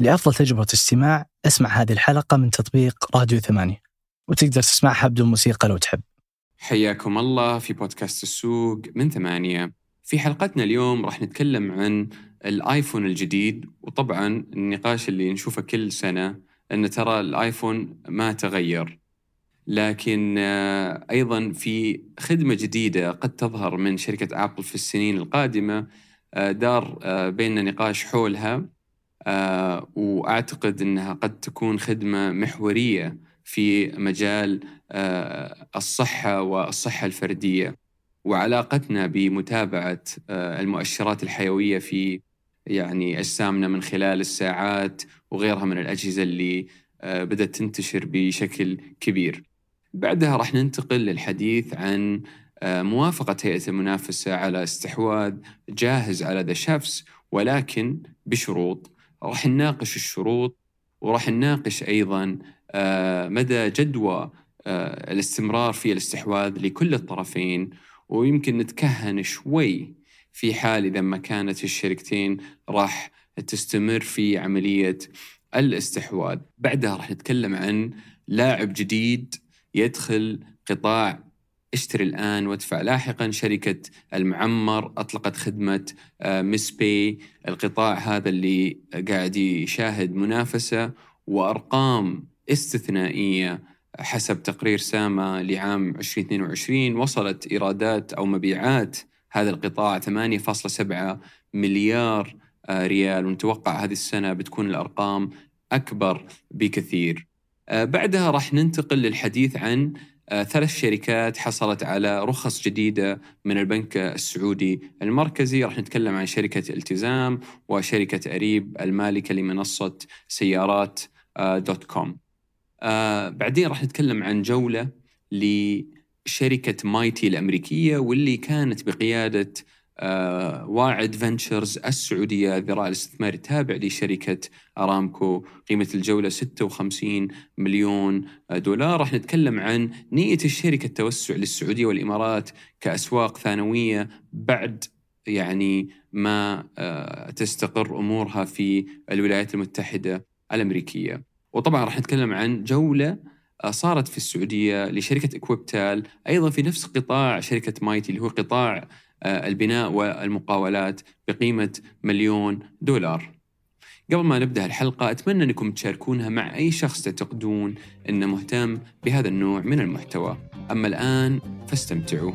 لأفضل تجربة استماع اسمع هذه الحلقة من تطبيق راديو 8، وتقدر تسمعها بدون موسيقى لو تحب. حياكم الله في بودكاست السوق من 8. في حلقتنا اليوم راح نتكلم عن الآيفون الجديد، وطبعا النقاش اللي نشوفه كل سنة أن ترى الآيفون ما تغير، لكن أيضا في خدمة جديدة قد تظهر من شركة آبل في السنين القادمة. دار بيننا نقاش حولها، وأعتقد أنها قد تكون خدمة محورية في مجال الصحة والصحة الفردية، وعلاقتنا بمتابعة المؤشرات الحيوية في أجسامنا من خلال الساعات وغيرها من الأجهزة اللي بدأت تنتشر بشكل كبير. بعدها راح ننتقل للحديث عن موافقة هيئة المنافسة على استحواذ جاهز على ذا شافس، ولكن بشروط. راح نناقش الشروط، وراح نناقش أيضا مدى جدوى الاستمرار في الاستحواذ لكل الطرفين، ويمكن نتكهن شوي في حال إذا ما كانت الشركتين راح تستمر في عملية الاستحواذ. بعدها راح نتكلم عن لاعب جديد يدخل قطاع اشتري الآن وادفع لاحقا. شركة المعمر أطلقت خدمة مس باي. القطاع هذا اللي قاعد يشاهد منافسة وأرقام استثنائية. حسب تقرير ساما لعام 2022 وصلت إيرادات أو مبيعات هذا القطاع 8.7 مليار ريال، ونتوقع هذه السنة بتكون الأرقام أكبر بكثير. بعدها راح ننتقل للحديث عن 3 شركات حصلت على رخص جديدة من البنك السعودي المركزي. راح نتكلم عن شركة التزام وشركة أريب المالكة لمنصة سيارات .com. بعدين راح نتكلم عن جولة لشركة مايتي الأمريكية، واللي كانت بقيادة واعد فنتشرز السعودية، الذراع الاستثماري التابع لشركة أرامكو. قيمة الجولة 56 مليون دولار. راح نتكلم عن نية الشركة التوسع للسعودية والإمارات كأسواق ثانوية بعد ما تستقر أمورها في الولايات المتحدة الأمريكية. وطبعا راح نتكلم عن جولة صارت في السعودية لشركة إكويبتال، أيضا في نفس قطاع شركة مايتي اللي هو قطاع البناء والمقاولات، بقيمة $1,000,000. قبل ما نبدأ الحلقة أتمنى أنكم تشاركونها مع أي شخص تعتقدون أنه مهتم بهذا النوع من المحتوى. أما الآن فاستمتعوا.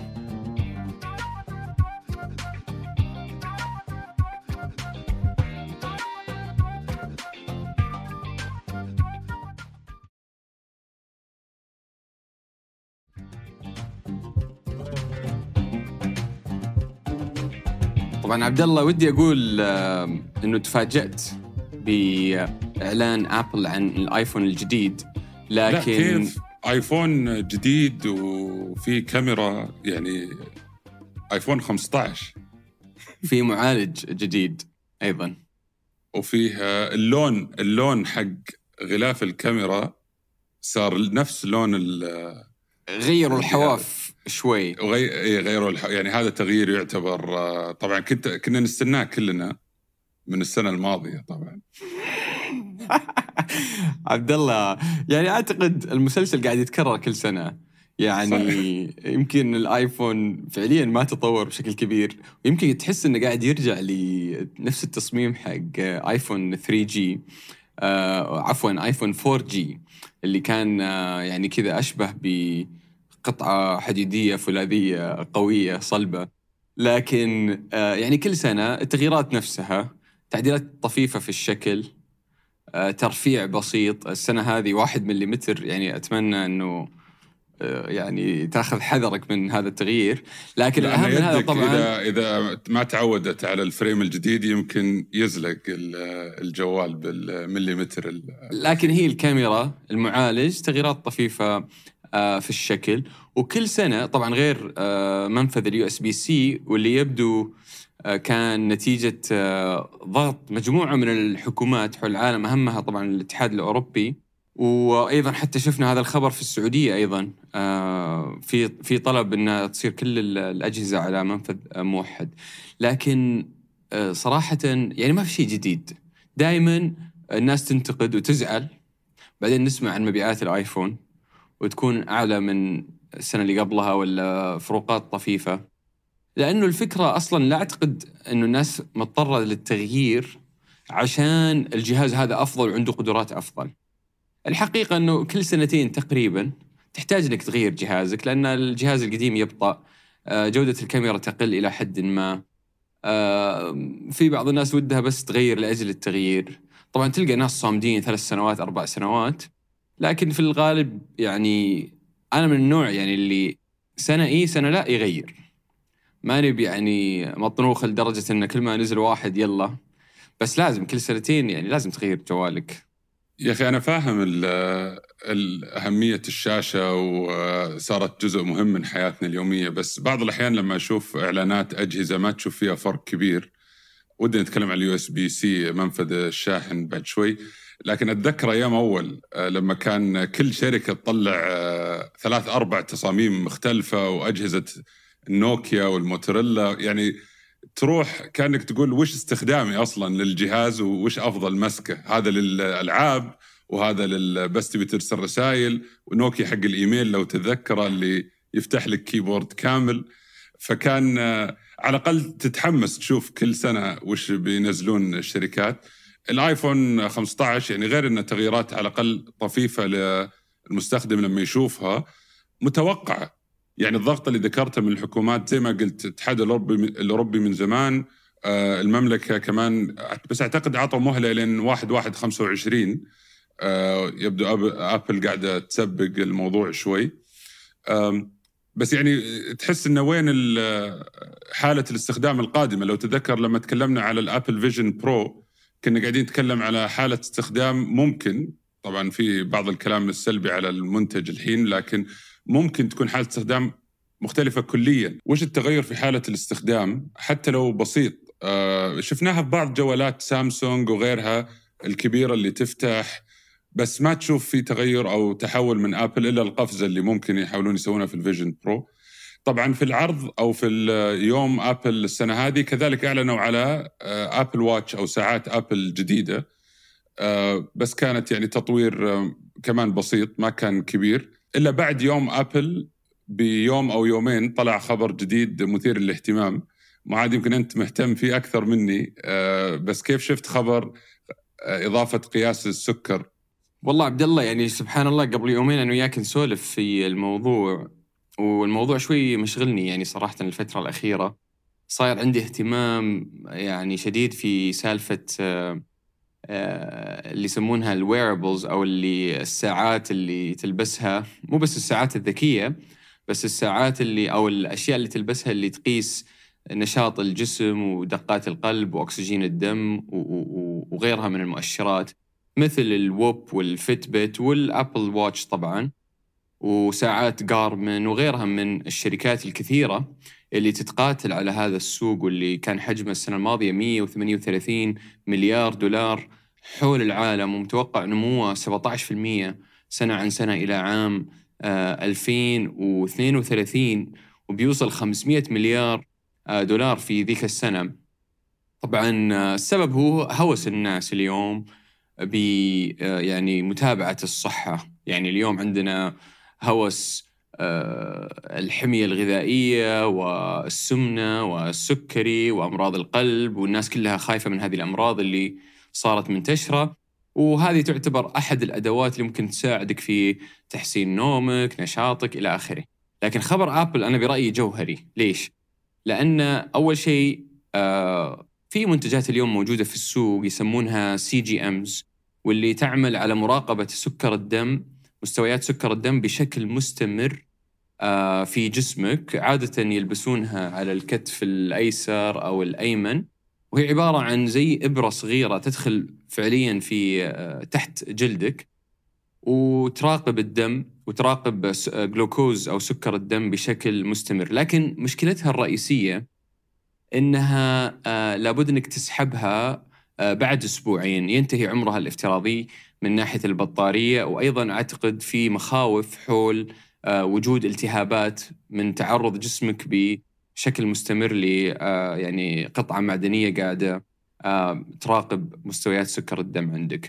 طبعا عبد الله، ودي أقول أنه تفاجأت بإعلان آبل عن الآيفون الجديد، لكن كيف آيفون جديد وفي كاميرا؟ آيفون 15 في معالج جديد أيضا، وفيه اللون حق غلاف الكاميرا صار نفس لون غيروا الحواف شوي، غيروا هذا تغيير يعتبر. طبعا كنا نستناه كلنا من السنة الماضية طبعا. عبد الله، أعتقد المسلسل قاعد يتكرر كل سنة. يمكن الآيفون فعليا ما تطور بشكل كبير، ويمكن تحس إنه قاعد يرجع لنفس التصميم حق آيفون 3G، عفوا آيفون 4G، اللي كان كذا أشبه بقطعة حديدية فولاذية قوية صلبة. لكن كل سنة التغييرات نفسها، تعديلات طفيفة في الشكل، ترفيع بسيط. السنة هذه 1 مليمتر، أتمنى أنه تاخذ حذرك من هذا التغيير. لكن الأهم من هذا طبعا إذا ما تعودت على الفريم الجديد يمكن يزلق الجوال بالمليمتر. لكن هي الكاميرا، المعالج، تغييرات طفيفة في الشكل. وكل سنة طبعا غير منفذ USB-C، واللي يبدو كان نتيجة ضغط مجموعة من الحكومات حول العالم، أهمها طبعا الاتحاد الأوروبي. وأيضا حتى شفنا هذا الخبر في السعودية أيضا، في طلب أن تصير كل الأجهزة على منفذ موحد. لكن صراحة ما في شيء جديد. دائما الناس تنتقد وتزعل، بعدين نسمع عن مبيعات الآيفون وتكون أعلى من السنة اللي قبلها ولا فروقات طفيفة. لأنه الفكرة أصلاً لا أعتقد أنه الناس مضطرة للتغيير عشان الجهاز هذا أفضل وعنده قدرات أفضل. الحقيقة أنه كل سنتين تقريباً تحتاج لك تغير جهازك، لأن الجهاز القديم يبطأ، جودة الكاميرا تقل إلى حد ما، في بعض الناس ودها بس تغير لأجل التغيير. طبعاً تلقى ناس صامدين 3 سنوات 4 سنوات، لكن في الغالب يعني أنا من النوع يعني اللي سنة سنة لا يغير، ما نبي يعني مطنوخ لدرجة إن كل ما نزل واحد يلا، بس لازم كل سنتين يعني لازم تغير جوالك. يا أخي أنا فاهم أهمية الشاشة وصارت جزء مهم من حياتنا اليومية، بس بعض الأحيان لما أشوف إعلانات أجهزة ما تشوف فيها فرق كبير. ودي نتكلم عن USB-C منفذ الشاحن بعد شوي، لكن أتذكر أيام أول لما كان كل شركة تطلع 3-4 تصاميم مختلفة وأجهزة النوكيا والموتوريلا، يعني تروح كأنك تقول وش استخدامي أصلا للجهاز وش أفضل مسكة، هذا للألعاب وهذا بس تبي ترسل رسائل، ونوكيا حق الإيميل لو تتذكره اللي يفتح لك كيبورد كامل. فكان على الأقل تتحمس تشوف كل سنة وش بينزلون الشركات. الآيفون 15 يعني غير أن تغييرات على الأقل طفيفة للمستخدم لما يشوفها متوقعة. يعني الضغط اللي ذكرته من الحكومات زي ما قلت، الاتحاد الأوروبي من زمان، المملكة كمان، بس أعتقد عطوا مهلة لين 1/1/25. يبدو أبل قاعدة تسبق الموضوع شوي. بس يعني تحس إنه وين حالة الاستخدام القادمة. لو تذكر لما تكلمنا على الأبل فيجن برو كنا قاعدين نتكلم على حالة استخدام ممكن، طبعا في بعض الكلام السلبي على المنتج الحين، لكن ممكن تكون حالة استخدام مختلفة كليا. وش التغير في حالة الاستخدام حتى لو بسيط؟ شفناها في بعض جوالات سامسونج وغيرها الكبيرة اللي تفتح، بس ما تشوف في تغير أو تحول من أبل إلا القفزة اللي ممكن يحاولون يسوونها في الفيجن برو. طبعا في العرض أو في اليوم أبل السنة هذه كذلك أعلنوا على أبل واتش أو ساعات أبل جديدة، بس كانت يعني تطوير كمان بسيط ما كان كبير. إلا بعد يوم أبل بيوم أو يومين طلع خبر جديد مثير للاهتمام، معاد يمكن أنت مهتم فيه أكثر مني، بس كيف شفت خبر إضافة قياس السكر؟ والله عبد الله يعني سبحان الله، قبل يومين أنا وياك نسولف في الموضوع، والموضوع شوي مشغلني يعني صراحة. الفترة الأخيرة صاير عندي اهتمام يعني شديد في سالفة اللي يسمونها الويربلز، أو اللي الساعات اللي تلبسها، مو بس الساعات الذكية، بس الساعات اللي أو الأشياء اللي تلبسها اللي تقيس نشاط الجسم ودقات القلب وأكسجين الدم وغيرها من المؤشرات، مثل الووب والفيتبت والأبل واتش طبعاً، وساعات جارمن وغيرها من الشركات الكثيرة اللي تتقاتل على هذا السوق، واللي كان حجمه السنة الماضية 138 مليار دولار حول العالم، ومتوقع نموه 17% سنة عن سنة إلى عام 2032، وبيوصل 500 مليار دولار في ذيك السنة. طبعا السبب هو هوس الناس اليوم يعني متابعة الصحة. يعني اليوم عندنا هوس الحمية الغذائية والسمنة والسكري وأمراض القلب، والناس كلها خايفة من هذه الأمراض اللي صارت منتشرة، وهذه تعتبر أحد الأدوات اللي ممكن تساعدك في تحسين نومك، نشاطك إلى آخره. لكن خبر أبل أنا برأيي جوهري. ليش؟ لأن أول شيء في منتجات اليوم موجودة في السوق يسمونها CGMs، واللي تعمل على مراقبة سكر الدم، مستويات سكر الدم بشكل مستمر في جسمك. عادة يلبسونها على الكتف الأيسر أو الأيمن، وهي عبارة عن زي إبرة صغيرة تدخل فعليا في تحت جلدك، وتراقب الدم وتراقب جلوكوز أو سكر الدم بشكل مستمر. لكن مشكلتها الرئيسية إنها لابد أنك تسحبها بعد أسبوعين، ينتهي عمرها الافتراضي من ناحية البطارية، وأيضا أعتقد في مخاوف حول وجود التهابات من تعرض جسمك بشكل مستمر ل يعني قطعة معدنية قاعدة تراقب مستويات سكر الدم عندك.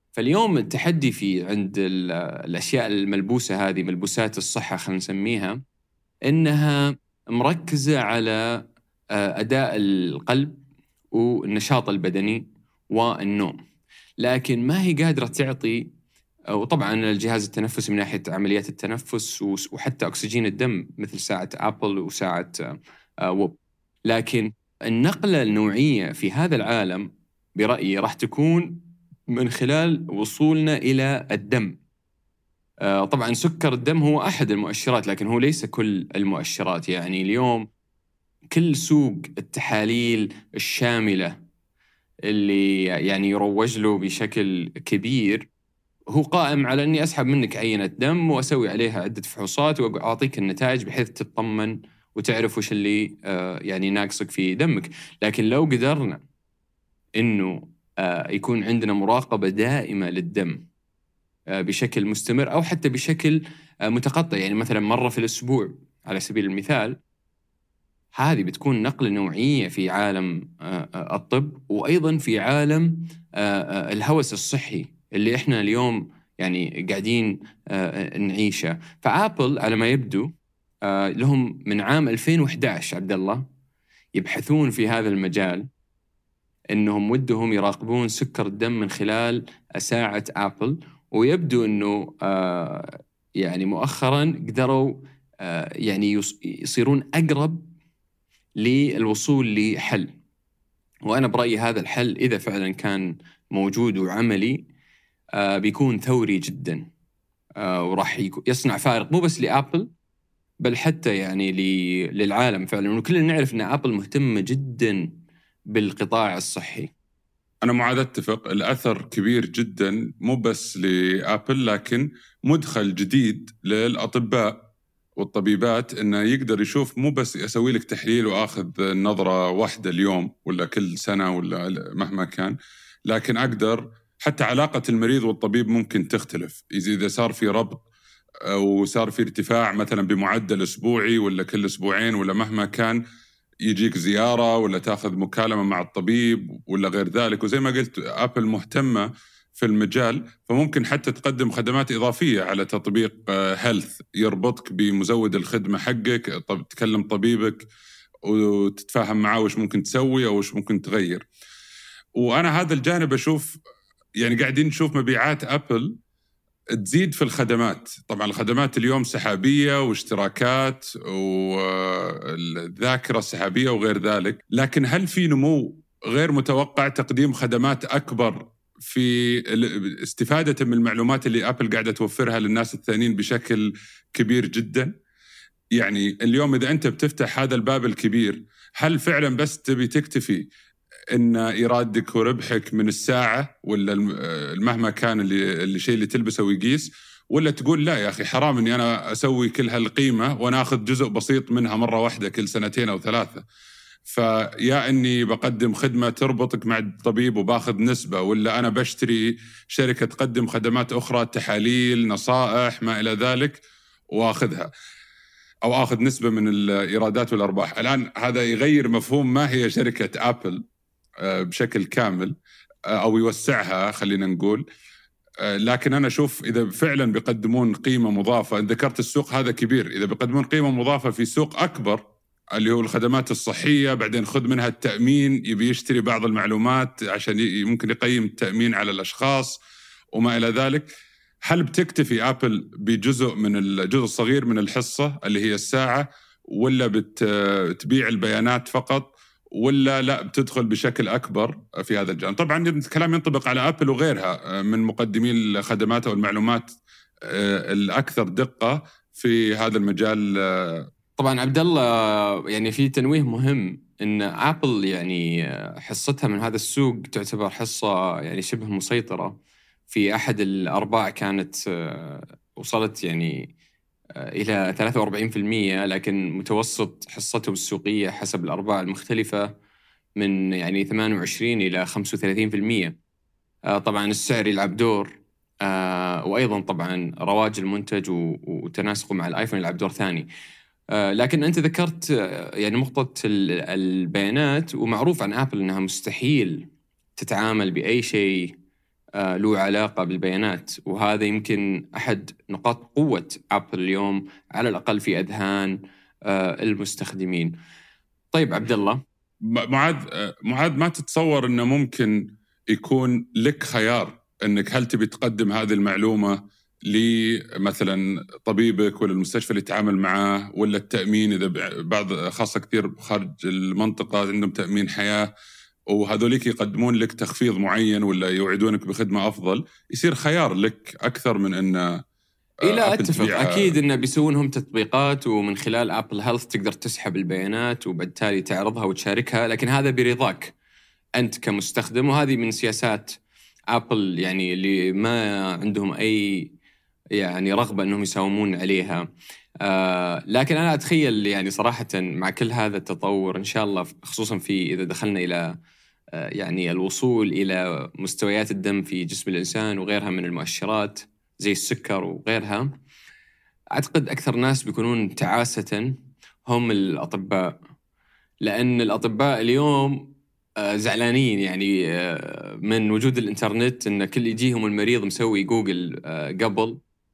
فاليوم التحدي في عند الأشياء الملبوسة هذه، ملبوسات الصحة خلينا نسميها، إنها مركزة على أداء القلب والنشاط البدني والنوم، لكن ما هي قادرة تعطي، وطبعا الجهاز التنفسي من ناحية عمليات التنفس وحتى أكسجين الدم مثل ساعة أبل وساعة ووب. لكن النقلة النوعية في هذا العالم برأيي راح تكون من خلال وصولنا إلى الدم. طبعا سكر الدم هو أحد المؤشرات، لكن هو ليس كل المؤشرات. يعني اليوم كل سوق التحاليل الشاملة اللي يعني يروج له بشكل كبير هو قائم على أني أسحب منك عينة دم وأسوي عليها عدة فحوصات وأعطيك النتائج بحيث تطمن وتعرف وش اللي يعني ناقصك في دمك. لكن لو قدرنا إنه يكون عندنا مراقبة دائمة للدم بشكل مستمر أو حتى بشكل متقطع، يعني مثلا مرة في الأسبوع على سبيل المثال، هذه بتكون نقلة نوعية في عالم الطب وأيضا في عالم الهوس الصحي اللي إحنا اليوم يعني قاعدين نعيشه. فآبل على ما يبدو لهم من عام 2011 عبد الله يبحثون في هذا المجال، إنهم ودهم يراقبون سكر الدم من خلال ساعة آبل، ويبدو إنه يعني مؤخرا قدروا يعني يصيرون أقرب للوصول لحل. وأنا برأيي هذا الحل إذا فعلا كان موجود وعملي بيكون ثوري جدا، وراح يصنع فارق مو بس لآبل بل حتى يعني للعالم فعلا. وكلنا نعرف أن آبل مهتمة جدا بالقطاع الصحي. أنا معاذ أتفق، الأثر كبير جدا مو بس لآبل لكن مدخل جديد للأطباء والطبيبات إنه يقدر يشوف، مو بس يسوي لك تحليل وآخذ نظرة واحدة اليوم ولا كل سنة ولا مهما كان، لكن أقدر حتى علاقة المريض والطبيب ممكن تختلف إذا صار في ربط وصار في ارتفاع مثلا بمعدل أسبوعي ولا كل أسبوعين ولا مهما كان، يجيك زيارة ولا تأخذ مكالمة مع الطبيب ولا غير ذلك. وزي ما قلت آبل مهتمة في المجال، فممكن حتى تقدم خدمات إضافية على تطبيق هيلث يربطك بمزود الخدمة حقك، تكلم طبيبك وتتفاهم معاه وش ممكن تسوي أو وش ممكن تغير. وأنا هذا الجانب أشوف يعني قاعدين نشوف مبيعات آبل تزيد في الخدمات. طبعا الخدمات اليوم سحابية واشتراكات والذاكرة السحابية وغير ذلك، لكن هل في نمو غير متوقع تقديم خدمات أكبر في استفادة من المعلومات اللي آبل قاعدة توفرها للناس الثانيين بشكل كبير جدا؟ يعني اليوم إذا أنت بتفتح هذا الباب الكبير، هل فعلا بس تبي تكتفي إن إيرادك وربحك من الساعة ولا مهما كان الشيء اللي تلبسه ويقيس، ولا تقول لا يا أخي حرام إني أنا أسوي كل هالقيمة وأنا أخذ جزء بسيط منها مرة واحدة كل سنتين أو ثلاثة؟ فيا إني بقدم خدمة تربطك مع الطبيب وباخذ نسبة، ولا أنا بشتري شركة تقدم خدمات أخرى، تحاليل، نصائح، ما إلى ذلك، وأخذها أو أخذ نسبة من الإيرادات والأرباح. الآن هذا يغير مفهوم ما هي شركة آبل بشكل كامل أو يوسعها خلينا نقول. لكن أنا أشوف إذا فعلا بيقدمون قيمة مضافة، ذكرت السوق هذا كبير، إذا بيقدمون قيمة مضافة في سوق أكبر اللي هو الخدمات الصحية، بعدين خذ منها التأمين، يبي يشتري بعض المعلومات عشان ممكن يقيم التأمين على الأشخاص وما إلى ذلك، هل بتكتفي آبل بجزء من الجزء الصغير من الحصة اللي هي الساعة، ولا بتبيع البيانات فقط، ولا لا بتدخل بشكل أكبر في هذا الجانب؟ طبعا الكلام ينطبق على آبل وغيرها من مقدمين الخدمات أو المعلومات الأكثر دقة في هذا المجال. طبعا عبد الله يعني في تنويه مهم إن آبل يعني حصتها من هذا السوق تعتبر حصة يعني شبه مسيطرة. في أحد الأرباع كانت وصلت يعني إلى 43%، لكن متوسط حصتهم السوقية حسب الأرباع المختلفة من يعني 28 إلى 35%. طبعا السعر يلعب دور، وأيضا طبعا رواج المنتج وتناسقه مع الآيفون يلعب دور ثاني. لكن أنت ذكرت يعني نقطة البيانات، ومعروف عن آبل أنها مستحيل تتعامل بأي شيء له علاقة بالبيانات، وهذا يمكن أحد نقاط قوة أبل اليوم على الأقل في أذهان المستخدمين. طيب عبد الله، معاذ ما تتصور أنه ممكن يكون لك خيار أنك هل تبي تقدم هذه المعلومة لمثلا طبيبك ولا المستشفى اللي تتعامل معاه، ولا التأمين إذا بعض خاصة كثير خارج المنطقة عندهم تأمين حياة وهذوليك يقدمون لك تخفيض معين ولا يوعدونك بخدمة أفضل، يصير خيار لك أكثر من أن لا أتفق. أكيد إنه بيسوونهم تطبيقات ومن خلال أبل هيلث تقدر تسحب البيانات وبالتالي تعرضها وتشاركها، لكن هذا برضاك أنت كمستخدم، وهذه من سياسات أبل يعني اللي ما عندهم أي يعني رغبة أنهم يساومون عليها. لكن أنا أتخيل يعني صراحة مع كل هذا التطور إن شاء الله، خصوصا في إذا دخلنا إلى يعني الوصول إلى مستويات الدم في جسم الإنسان وغيرها من المؤشرات زي السكر وغيرها، أعتقد أكثر ناس بيكونون تعاسة هم الأطباء، لأن الأطباء اليوم زعلانين يعني من وجود الإنترنت، إن كل يجيهم المريض مسوي جوجل قبل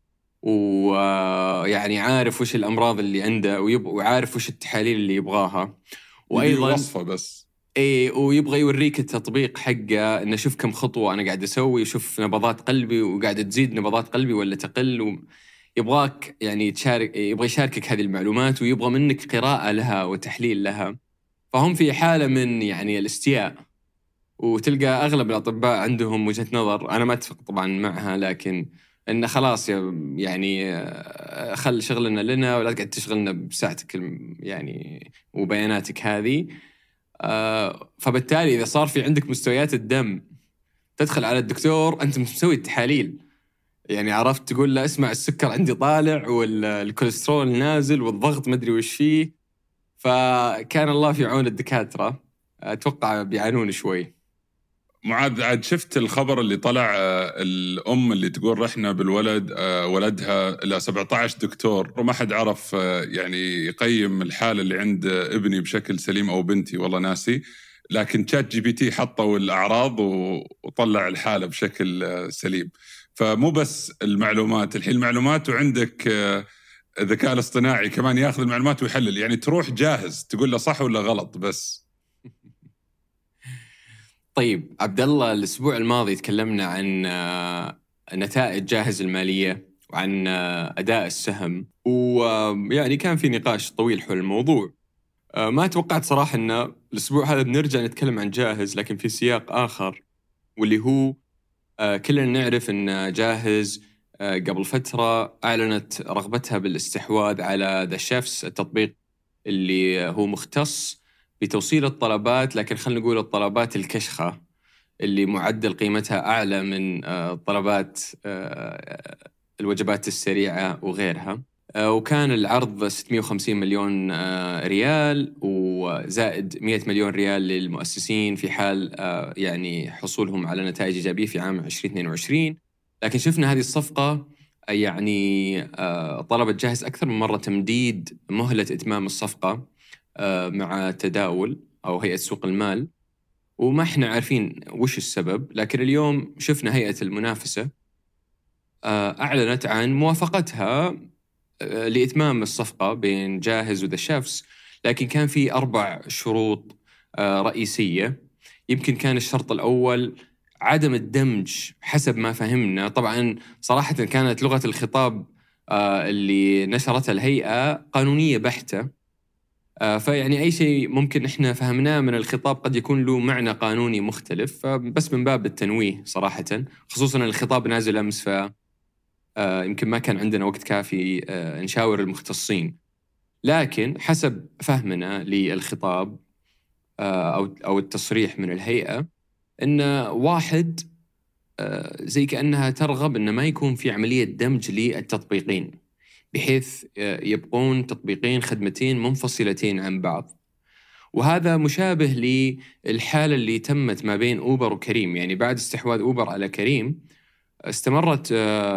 ويعني عارف وش الأمراض اللي عنده وعارف وش التحاليل اللي يبغاها، وأيضاً وصفة بس ويبغى يوريك التطبيق حقه إنه شوف كم خطوة أنا قاعد أسوي، وشوف نبضات قلبي وقاعد تزيد نبضات قلبي ولا تقل، يبغاك يعني تشارك، يبغى يشاركك هذه المعلومات ويبغى منك قراءة لها وتحليل لها. فهم في حالة من يعني الاستياء، وتلقى أغلب الأطباء عندهم وجهة نظر أنا ما أتفق طبعا معها، لكن إنه خلاص يعني خل شغلنا لنا ولا تقعد تشغلنا بساعتك يعني وبياناتك هذه. فبالتالي إذا صار في عندك مستويات الدم تدخل على الدكتور أنت مسوي التحاليل، يعني عرفت تقول له اسمع السكر عندي طالع والكوليسترول نازل والضغط مدري وش فيه، فكان الله في عون الدكاترة، أتوقع بيعانون شوي. معاذ، عاد شفت الخبر اللي طلع الأم اللي تقول رحنا بالولد ولدها إلى 17 دكتور وما حد عرف يعني يقيم الحالة اللي عند ابني بشكل سليم أو بنتي، والله ناسي، لكن ChatGPT حطوا الأعراض وطلع الحالة بشكل سليم. فمو بس المعلومات، الحين المعلومات وعندك الذكاء الاصطناعي كمان ياخذ المعلومات ويحلل، يعني تروح جاهز تقول له صح ولا غلط بس. طيب عبد الله، الأسبوع الماضي تكلمنا عن نتائج جاهز المالية وعن أداء السهم، ويعني كان في نقاش طويل حول الموضوع. ما توقعت صراحة أن الأسبوع هذا بنرجع نتكلم عن جاهز، لكن في سياق آخر، واللي هو كلنا نعرف أن جاهز قبل فترة أعلنت رغبتها بالاستحواذ على The Chefs، التطبيق اللي هو مختص بتوصيل الطلبات، لكن خلينا نقول الطلبات الكشخة اللي معدل قيمتها أعلى من طلبات الوجبات السريعة وغيرها. وكان العرض 650 مليون ريال وزائد 100 مليون ريال للمؤسسين في حال يعني حصولهم على نتائج إيجابية في عام 2022. لكن شفنا هذه الصفقة يعني طلبت جاهز أكثر من مرة تمديد مهلة إتمام الصفقة مع تداول أو هيئة سوق المال، وما احنا عارفين وش السبب. لكن اليوم شفنا هيئة المنافسة أعلنت عن موافقتها لإتمام الصفقة بين جاهز وذا شيفز، لكن كان في 4 شروط رئيسية. يمكن كان الشرط الأول عدم الدمج حسب ما فهمنا. طبعا صراحة كانت لغة الخطاب اللي نشرتها الهيئة قانونية بحتة، فيعني أي شيء ممكن إحنا فهمناه من الخطاب قد يكون له معنى قانوني مختلف، بس من باب التنويه صراحة، خصوصا الخطاب نازل أمس، يمكن ما كان عندنا وقت كافي نشاور المختصين. لكن حسب فهمنا للخطاب أو التصريح من الهيئة، إن واحد زي كأنها ترغب إن ما يكون في عملية دمج للتطبيقين، بحيث يبقون تطبيقين خدمتين منفصلتين عن بعض. وهذا مشابه للحالة اللي تمت ما بين أوبر وكريم، يعني بعد استحواذ أوبر على كريم استمرت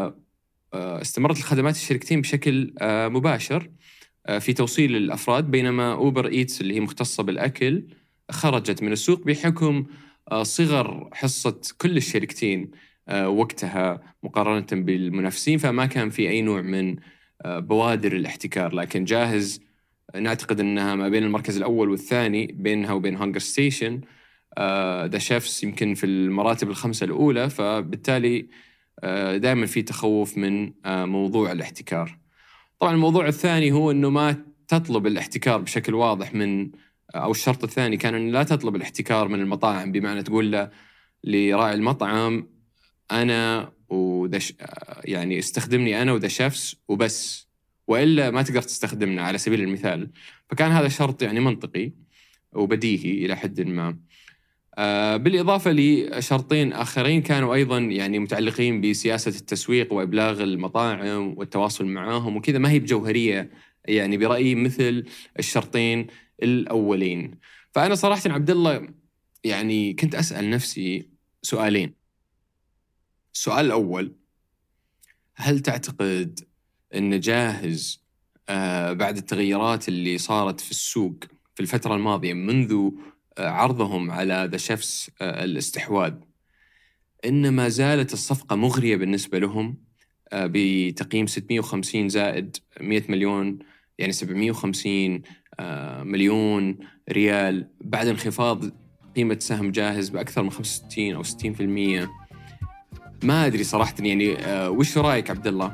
الخدمات الشركتين بشكل مباشر في توصيل الأفراد، بينما أوبر إيتس اللي هي مختصة بالأكل خرجت من السوق بحكم صغر حصة كل الشركتين وقتها مقارنة بالمنافسين، فما كان في أي نوع من بوادر الاحتكار. لكن جاهز نعتقد أنها ما بين المركز الأول والثاني، بينها وبين هانجر ستيشن ذا شيفس يمكن في المراتب الخمسة الأولى، فبالتالي دائما في تخوف من موضوع الاحتكار. طبعا الموضوع الثاني هو أنه ما تطلب الاحتكار بشكل واضح من، أو الشرط الثاني كان أن لا تطلب الاحتكار من المطاعم، بمعنى تقول له لراعي المطعم أنا يعني استخدمني أنا وذا شيفس وبس، وإلا ما تقدر تستخدمنا على سبيل المثال. فكان هذا شرط يعني منطقي وبديهي إلى حد ما. بالإضافة لشرطين آخرين كانوا أيضا يعني متعلقين بسياسة التسويق وإبلاغ المطاعم والتواصل معهم وكذا، ما هي بجوهرية يعني برأيي مثل الشرطين الأولين. فأنا صراحة عبد الله يعني كنت أسأل نفسي سؤالين. السؤال الأول، هل تعتقد أن جاهز بعد التغيرات اللي صارت في السوق في الفترة الماضية منذ عرضهم على ذا شيفس الاستحواذ، إن ما زالت الصفقة مغرية بالنسبة لهم بتقييم 650 زائد 100 مليون، يعني 750 مليون ريال بعد انخفاض قيمة سهم جاهز بأكثر من 65 أو 60%؟ ما أدري صراحة يعني وش رأيك عبد الله؟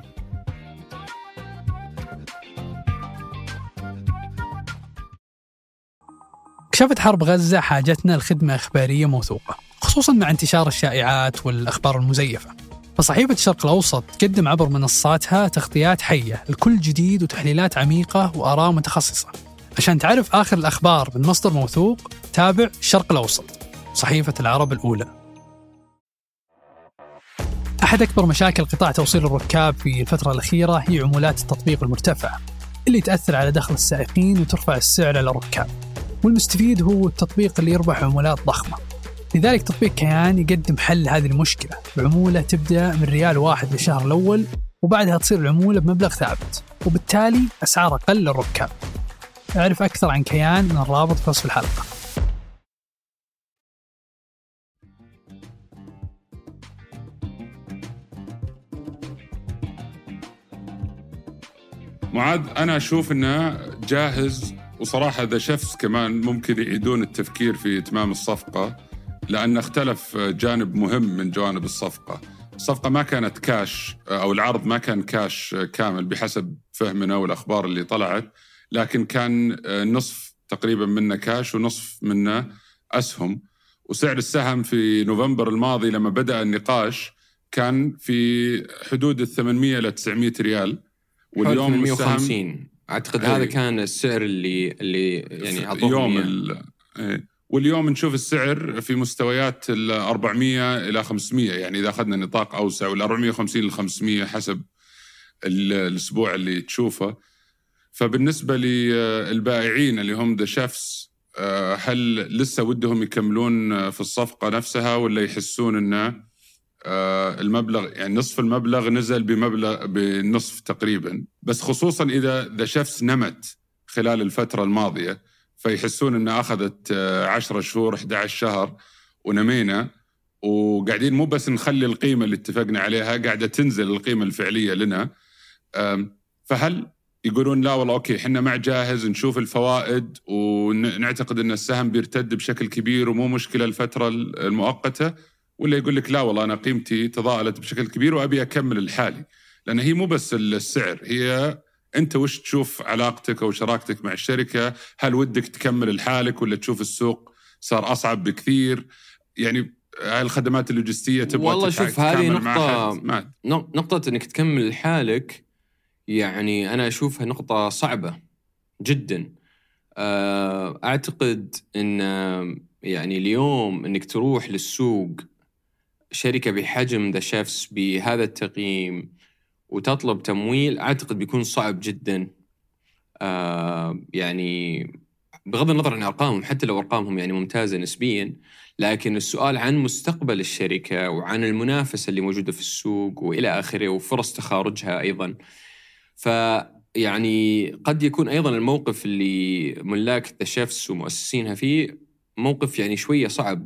كشفت حرب غزة حاجتنا لخدمة إخبارية موثوقة، خصوصاً مع انتشار الشائعات والأخبار المزيفة. فصحيفة الشرق الأوسط تقدم عبر منصاتها تغطيات حية لكل جديد وتحليلات عميقة وآراء متخصصة. عشان تعرف آخر الأخبار من مصدر موثوق، تابع الشرق الأوسط، صحيفة العرب الأولى. أحد أكبر مشاكل قطاع توصيل الركاب في الفترة الأخيرة هي عمولات التطبيق المرتفعة اللي تأثر على دخل السائقين وترفع السعر على الركاب، والمستفيد هو التطبيق اللي يربح عمولات ضخمة. لذلك تطبيق كيان يقدم حل هذه المشكلة بعمولة تبدأ من ريال 1 للشهر الأول، وبعدها تصير العمولة بمبلغ ثابت، وبالتالي أسعار أقل للركاب. أعرف أكثر عن كيان من الرابط في وصف الحلقة. معاذ، أنا أشوف أنه جاهز، وصراحة ذا شيفس كمان ممكن يعيدون التفكير في إتمام الصفقة، لأن اختلف جانب مهم من جوانب الصفقة. الصفقة ما كانت كاش، أو العرض ما كان كاش كامل بحسب فهمنا والأخبار اللي طلعت، لكن كان نصف تقريبا منه كاش ونصف منه أسهم. وسعر السهم في نوفمبر الماضي لما بدأ النقاش كان في حدود 800 إلى 900 ريال، واليوم 150 أعتقد. هذا كان السعر اللي يعني عطوهم واليوم نشوف السعر في مستويات 400 إلى 500، يعني إذا أخذنا نطاق أوسع، وال 450 إلى 500 حسب الأسبوع اللي تشوفه. فبالنسبة للبائعين اللي هم ذا شيفس، هل لسه ودهم يكملون في الصفقة نفسها، ولا يحسون أنه المبلغ يعني نصف المبلغ نزل بالنصف تقريبا، بس خصوصا إذا ذا شيفس نمت خلال الفترة الماضية، فيحسون أنها أخذت 10 شهور 11 شهر ونمينا، وقاعدين مو بس نخلي القيمة اللي اتفقنا عليها، قاعدة تنزل القيمة الفعلية لنا. فهل يقولون لا والله أوكي حنا مع جاهز نشوف الفوائد ونعتقد أن السهم بيرتد بشكل كبير ومو مشكلة الفترة المؤقتة، ولا يقول لك لا والله أنا قيمتي تضاءلت بشكل كبير وأبي أكمل الحالي؟ لأن هي مو بس السعر، هي أنت وش تشوف علاقتك أو شراكتك مع الشركة. هل ودك تكمل الحالك ولا تشوف السوق صار أصعب بكثير؟ يعني الخدمات اللوجستية تبغى والله شوف، هذه نقطة أنك تكمل حالك، يعني أنا أشوفها نقطة صعبة جدا. أعتقد أن يعني اليوم أنك تروح للسوق شركة بحجم ذا شيفس بهذا التقييم وتطلب تمويل، أعتقد بيكون صعب جدا. يعني بغض النظر عن أرقامهم، حتى لو أرقامهم يعني ممتازة نسبيا، لكن السؤال عن مستقبل الشركة وعن المنافسة اللي موجودة في السوق وإلى آخره وفرص تخارجها أيضا. فيعني قد يكون أيضا الموقف اللي ملاك ذا شيفس ومؤسسينها فيه موقف يعني شوية صعب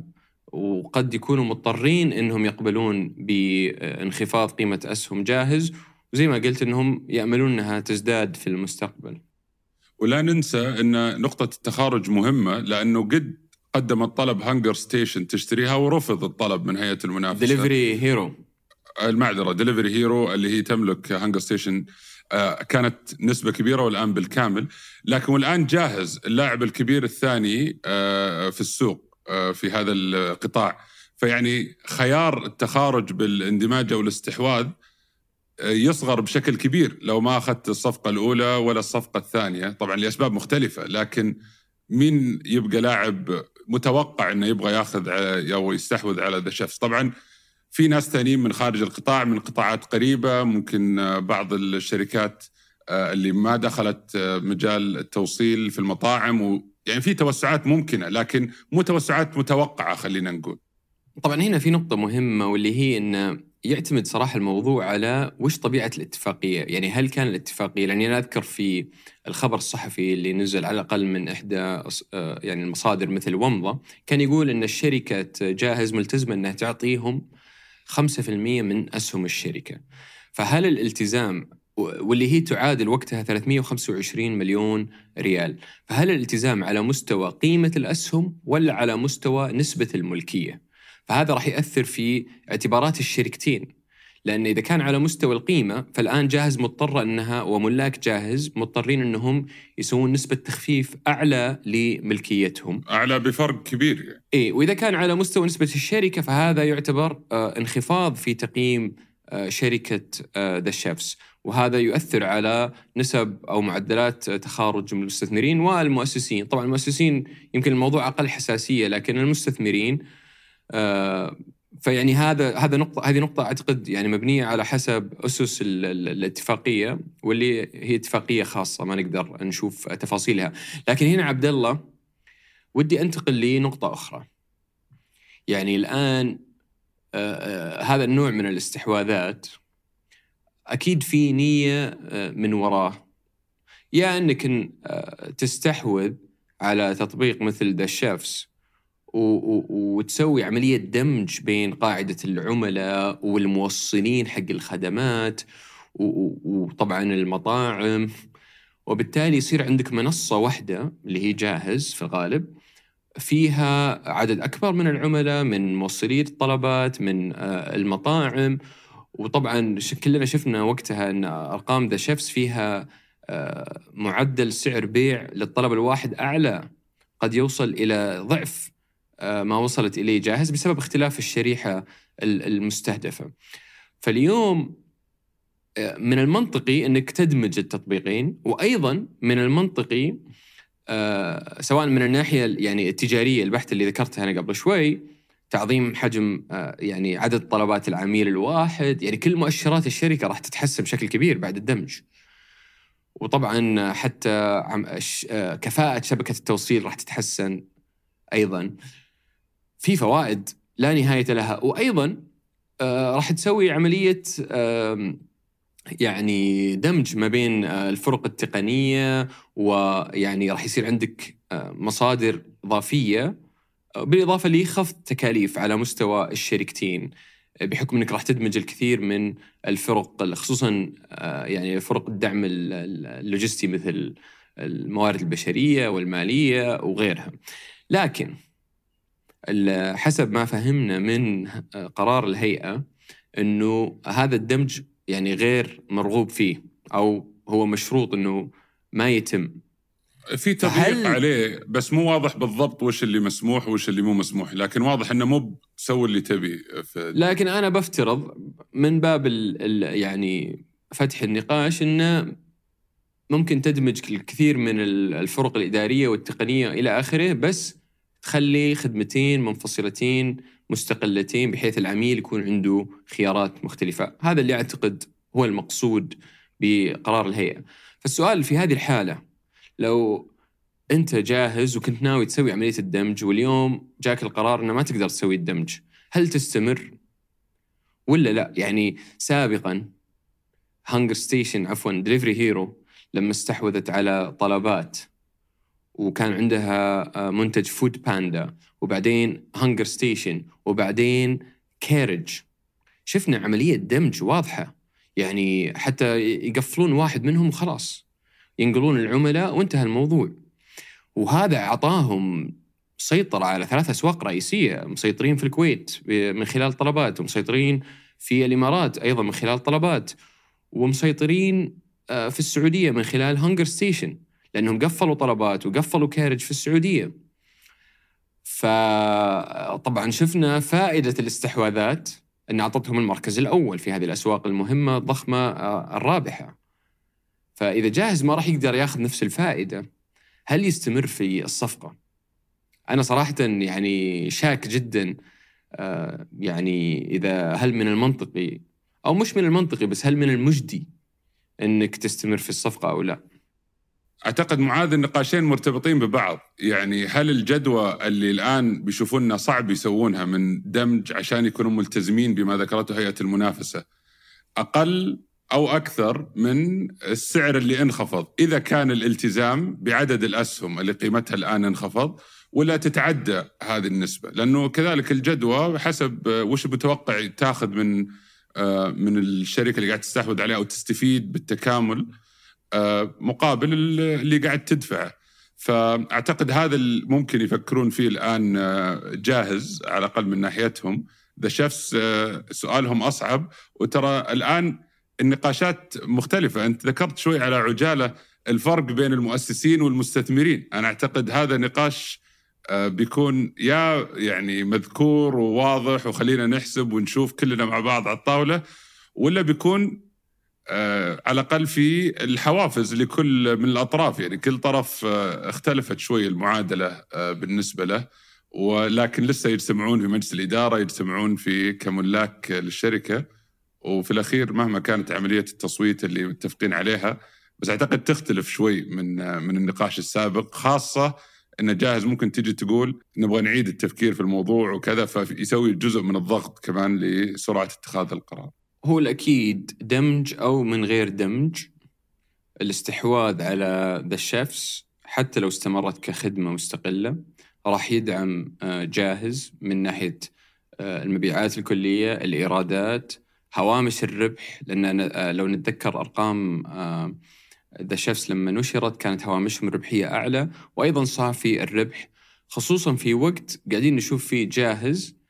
وقد يكونوا مضطرين أنهم يقبلون بانخفاض قيمة أسهم جاهز، وزي ما قلت أنهم يأملون أنها تزداد في المستقبل. ولا ننسى أن نقطة التخارج مهمة، لأنه قد قدم الطلب هانجر ستيشن تشتريها ورفض الطلب من هيئة المنافسة. ديليفري هيرو، المعذرة ديليفري هيرو اللي هي تملك هانجر ستيشن كانت نسبة كبيرة والآن بالكامل، لكن والآن جاهز اللاعب الكبير الثاني في السوق في هذا القطاع. فيعني خيار التخارج بالاندماج أو الاستحواذ يصغر بشكل كبير لو ما أخذت الصفقة الأولى ولا الصفقة الثانية، طبعا لأسباب مختلفة. لكن مين يبقى لاعب متوقع أنه يبغى ياخذ أو يستحوذ على ذا شيفس؟ طبعا في ناس ثانيين من خارج القطاع، من قطاعات قريبة، ممكن بعض الشركات اللي ما دخلت مجال التوصيل في المطاعم، يعني في توسعات ممكنة لكن مو توسعات متوقعة خلينا نقول. طبعا هنا في نقطة مهمة، واللي هي أن يعتمد صراحة الموضوع على وش طبيعة الاتفاقية. يعني هل كان الاتفاقية، لأني أنا أذكر في الخبر الصحفي اللي نزل على الأقل من إحدى يعني المصادر مثل ومضة، كان يقول أن الشركة جاهز ملتزمة أنها تعطيهم 5% من أسهم الشركة. فهل الالتزام، واللي هي تعادل وقتها 325 مليون ريال، فهل الالتزام على مستوى قيمة الأسهم ولا على مستوى نسبة الملكية؟ فهذا راح يأثر في اعتبارات الشركتين، لأن إذا كان على مستوى القيمة فالآن جاهز مضطرة أنها، وملاك جاهز مضطرين أنهم يسوون نسبة تخفيف أعلى لملكيتهم، أعلى بفرق كبير يعني. إيه، وإذا كان على مستوى نسبة الشركة فهذا يعتبر انخفاض في تقييم شركة ذا شيفس، وهذا يؤثر على نسب أو معدلات تخارج المستثمرين والمؤسسين. طبعا المؤسسين يمكن الموضوع أقل حساسية، لكن المستثمرين فيعني هذه نقطة أعتقد يعني مبنية على حسب أسس الاتفاقية، واللي هي اتفاقية خاصة ما نقدر نشوف تفاصيلها. لكن هنا عبد الله ودي أنتقل لنقطة أخرى. يعني الآن هذا النوع من الاستحواذات أكيد في نية من وراه، يا أنك تستحوذ على تطبيق مثل ذا شيفس وتسوي عملية دمج بين قاعدة العملاء والموصلين حق الخدمات وطبعا المطاعم، وبالتالي يصير عندك منصة واحدة اللي هي جاهز في الغالب فيها عدد أكبر من العملاء، من موصلي الطلبات، من المطاعم. وطبعا كلنا شفنا وقتها أن أرقام ذا شيفس فيها معدل سعر بيع للطلب الواحد أعلى، قد يوصل إلى ضعف ما وصلت إليه جاهز بسبب اختلاف الشريحة المستهدفة. فاليوم من المنطقي أنك تدمج التطبيقين، وأيضا من المنطقي سواء من الناحية يعني التجارية البحتة اللي ذكرتها أنا قبل شوي، تعظيم حجم يعني عدد طلبات العميل الواحد، يعني كل مؤشرات الشركة راح تتحسن بشكل كبير بعد الدمج. وطبعا حتى كفاءة شبكة التوصيل راح تتحسن أيضا، في فوائد لا نهاية لها. وأيضا راح تسوي عملية يعني دمج ما بين الفرق التقنية، ويعني راح يصير عندك مصادر إضافية، بالإضافة لخفض تكاليف على مستوى الشركتين، بحكم أنك راح تدمج الكثير من الفرق، خصوصا يعني فرق الدعم اللوجستي مثل الموارد البشرية والمالية وغيرها. لكن حسب ما فهمنا من قرار الهيئة أنه هذا الدمج يعني غير مرغوب فيه، أو هو مشروط أنه ما يتم. في تضييق عليه، بس مو واضح بالضبط وش اللي مسموح وش اللي مو مسموح، لكن واضح أنه مو سوي اللي تبي. لكن أنا بفترض من باب يعني فتح النقاش أنه ممكن تدمج الكثير من الفرق الإدارية والتقنية إلى آخره، بس تخلي خدمتين منفصلتين مستقلتين بحيث العميل يكون عنده خيارات مختلفة. هذا اللي أعتقد هو المقصود بقرار الهيئة. فالسؤال في هذه الحالة، لو أنت جاهز وكنت ناوي تسوي عملية الدمج واليوم جاك القرار أنه ما تقدر تسوي الدمج، هل تستمر ولا لا؟ يعني سابقا ديليفري هيرو لما استحوذت على طلبات وكان عندها منتج فود باندا، وبعدين هانجر ستيشن، وبعدين كارج. شفنا عملية دمج واضحة، يعني حتى يقفلون واحد منهم وخلاص ينقلون العملاء وانتهى الموضوع. وهذا أعطاهم سيطرة على 3 أسواق رئيسية، مسيطرين في الكويت من خلال طلبات، ومسيطرين في الإمارات أيضا من خلال طلبات، ومسيطرين في السعودية من خلال هانجر ستيشن، لأنهم قفلوا طلبات وقفلوا كارج في السعودية. فطبعا شفنا فائدة الاستحواذات أن أعطتهم المركز الأول في هذه الأسواق المهمة الضخمة الرابحة. فإذا جاهز ما راح يقدر ياخذ نفس الفائدة، هل يستمر في الصفقة؟ أنا صراحة يعني شاك جدا، يعني هل من المنطقي أو مش من المنطقي، بس هل من المجدي أنك تستمر في الصفقة أو لا؟ أعتقد معاذ النقاشين مرتبطين ببعض. يعني هل الجدوى اللي الآن بيشوفونها صعب يسوونها من دمج عشان يكونوا ملتزمين بما ذكرته هيئة المنافسة أقل أو أكثر من السعر اللي انخفض، إذا كان الالتزام بعدد الأسهم اللي قيمتها الآن انخفض، ولا تتعدى هذه النسبة؟ لأنه كذلك الجدوى حسب وش متوقع تاخذ من الشركة اللي قاعد تستحوذ عليها أو تستفيد بالتكامل مقابل اللي قاعد تدفعه. فأعتقد هذا ممكن يفكرون فيه الآن جاهز على الأقل من ناحيتهم. ذا شيفس سؤالهم أصعب، وترى الآن النقاشات مختلفة. أنت ذكرت شوي على عجالة الفرق بين المؤسسين والمستثمرين. أنا أعتقد هذا نقاش بيكون يعني مذكور وواضح وخلينا نحسب ونشوف كلنا مع بعض على الطاولة، ولا بيكون على الأقل في الحوافز لكل من الأطراف. يعني كل طرف اختلفت شوي المعادلة بالنسبة له، ولكن لسه يجتمعون في مجلس الإدارة، يجتمعون في كملاك للشركة، وفي الأخير مهما كانت عملية التصويت اللي متفقين عليها، بس أعتقد تختلف شوي من النقاش السابق، خاصة إن جاهز ممكن تيجي تقول نبغى نعيد التفكير في الموضوع وكذا، فيسوي جزء من الضغط كمان لسرعة اتخاذ القرار. هو الأكيد دمج أو من غير دمج، الاستحواذ على ذا شيفس حتى لو استمرت كخدمة مستقلة راح يدعم جاهز من ناحية المبيعات الكلية، الإيرادات، هوامش الربح. لأن لو نتذكر أرقام ذا شيفس لما نشرت كانت هوامشهم الربحية أعلى، وأيضا صافي الربح، خصوصا في وقت قاعدين نشوف فيه جاهز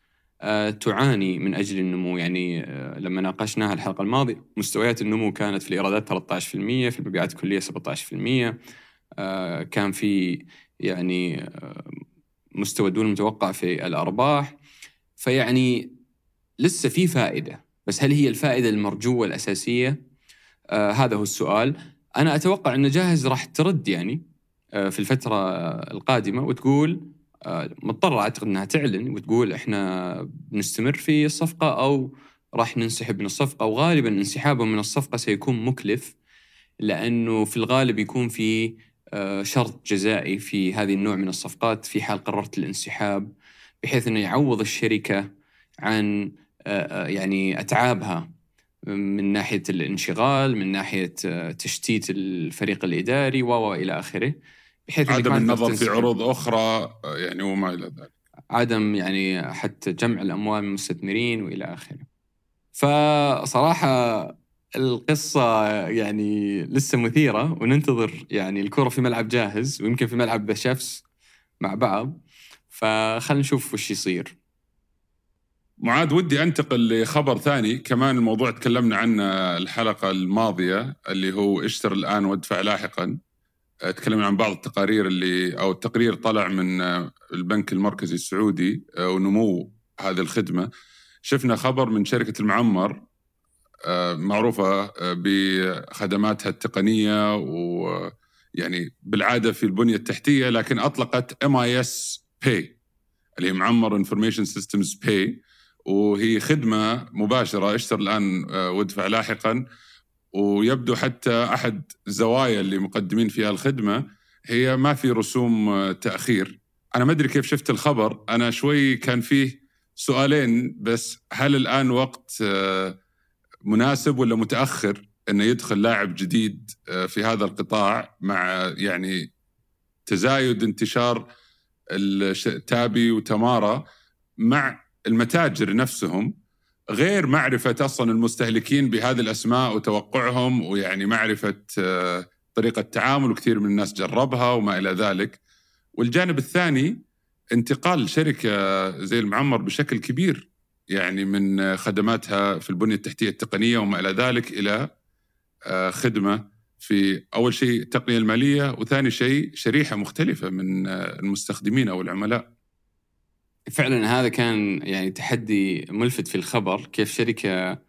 تعاني من أجل النمو. يعني لما ناقشناها الحلقة الماضية مستويات النمو كانت في الإيرادات 13%، في المبيعات الكلية 17%، كان في يعني مستوى دون المتوقع في الأرباح. فيعني لسه في فائدة، بس هل هي الفائدة المرجوة الأساسية؟ هذا هو السؤال. أنا أتوقع أن جاهز راح ترد يعني في الفترة القادمة وتقول مضطرة أعتقد أنها تعلن وتقول إحنا بنستمر في الصفقة أو راح ننسحب من الصفقة. وغالبا انسحابهم من الصفقة سيكون مكلف، لأنه في الغالب يكون في شرط جزائي في هذه النوع من الصفقات في حال قررت الانسحاب، بحيث أنه يعوض الشركة عن يعني أتعابها من ناحية الانشغال، من ناحية تشتيت الفريق الإداري وإلى آخره، بحيث عدم النظر في عروض أخرى يعني وما إلى ذلك، عدم يعني حتى جمع الأموال من المستثمرين وإلى آخره. فصراحة القصة يعني لسه مثيرة، وننتظر يعني الكرة في ملعب جاهز ويمكن في ملعب ذا شيفس مع بعض، فخلنا نشوف وش يصير. معاذ ودي أنتقل لخبر ثاني كمان، الموضوع تكلمنا عنه الحلقة الماضية اللي هو اشتر الآن وادفع لاحقا. تكلمنا عن بعض التقارير أو التقرير طلع من البنك المركزي السعودي ونمو هذه الخدمة. شفنا خبر من شركة المعمر معروفة بخدماتها التقنية ويعني بالعادة في البنية التحتية، لكن أطلقت MIS Pay اللي هي معمر Information Systems Pay، وهي خدمة مباشرة اشتر الآن وادفع لاحقا. ويبدو حتى أحد الزوايا اللي مقدمين فيها الخدمة هي ما في رسوم تأخير. أنا ما أدري كيف شفت الخبر، أنا شوي كان فيه سؤالين بس، هل الآن وقت مناسب ولا متأخر أنه يدخل لاعب جديد في هذا القطاع مع يعني تزايد انتشار تابي وتمارا مع المتاجر نفسهم، غير معرفة أصلا المستهلكين بهذه الأسماء وتوقعهم، ويعني معرفة طريقة تعامل، وكثير من الناس جربها وما إلى ذلك. والجانب الثاني انتقال شركة زي المعمر بشكل كبير يعني من خدماتها في البنية التحتية التقنية وما إلى ذلك إلى خدمة في أول شيء التقنية المالية، وثاني شيء شريحة مختلفة من المستخدمين أو العملاء. فعلا هذا كان يعني تحدي ملفت في الخبر، كيف شركة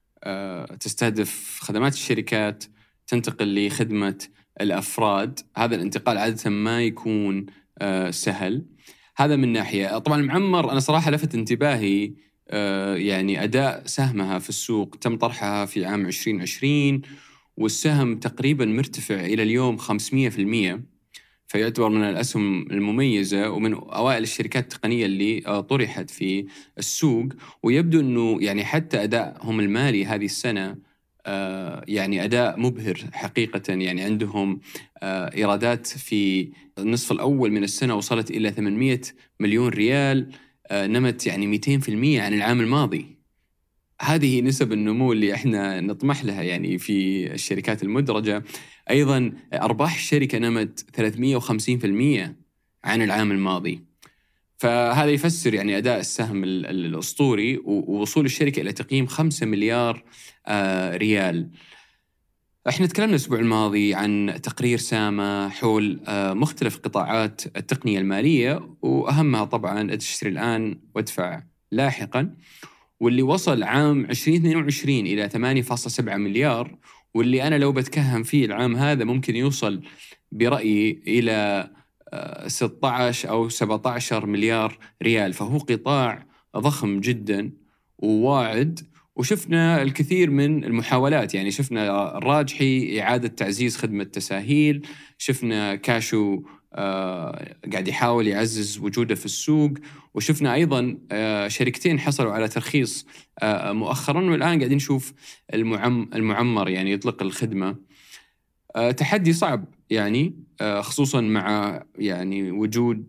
تستهدف خدمات الشركات تنتقل لخدمة الأفراد. هذا الانتقال عادة ما يكون سهل. هذا من ناحية. طبعا المعمر أنا صراحة لفت انتباهي يعني أداء سهمها في السوق، تم طرحها في عام 2020 والسهم تقريبا مرتفع إلى اليوم 500%، فيعتبر من الأسهم المميزة ومن أوائل الشركات التقنية اللي طرحت في السوق. ويبدو أنه يعني حتى أدائهم المالي هذه السنة يعني أداء مبهر حقيقة. يعني عندهم إيرادات في النصف الأول من السنة وصلت إلى 800 مليون ريال، نمت يعني 200% عن العام الماضي. هذه نسب النمو اللي احنا نطمح لها يعني في الشركات المدرجة. أيضا أرباح الشركة نمت 350% عن العام الماضي. فهذا يفسر يعني أداء السهم الأسطوري ووصول الشركة إلى تقييم 5 مليار ريال. احنا تكلمنا الأسبوع الماضي عن تقرير سامة حول مختلف قطاعات التقنية المالية، وأهمها طبعا اشتري الآن وادفع لاحقا، واللي وصل عام 2022 إلى 8.7 مليار، واللي أنا لو بتكهن فيه العام هذا ممكن يوصل برأيي إلى 16 أو 17 مليار ريال. فهو قطاع ضخم جدا وواعد، وشفنا الكثير من المحاولات. يعني شفنا الراجحي إعادة تعزيز خدمة تساهيل، شفنا كاشو قاعد يحاول يعزز وجوده في السوق، وشفنا أيضا شركتين حصلوا على ترخيص مؤخرا، والآن قاعدين نشوف المعمر يعني يطلق الخدمة. تحدي صعب يعني، خصوصا مع يعني وجود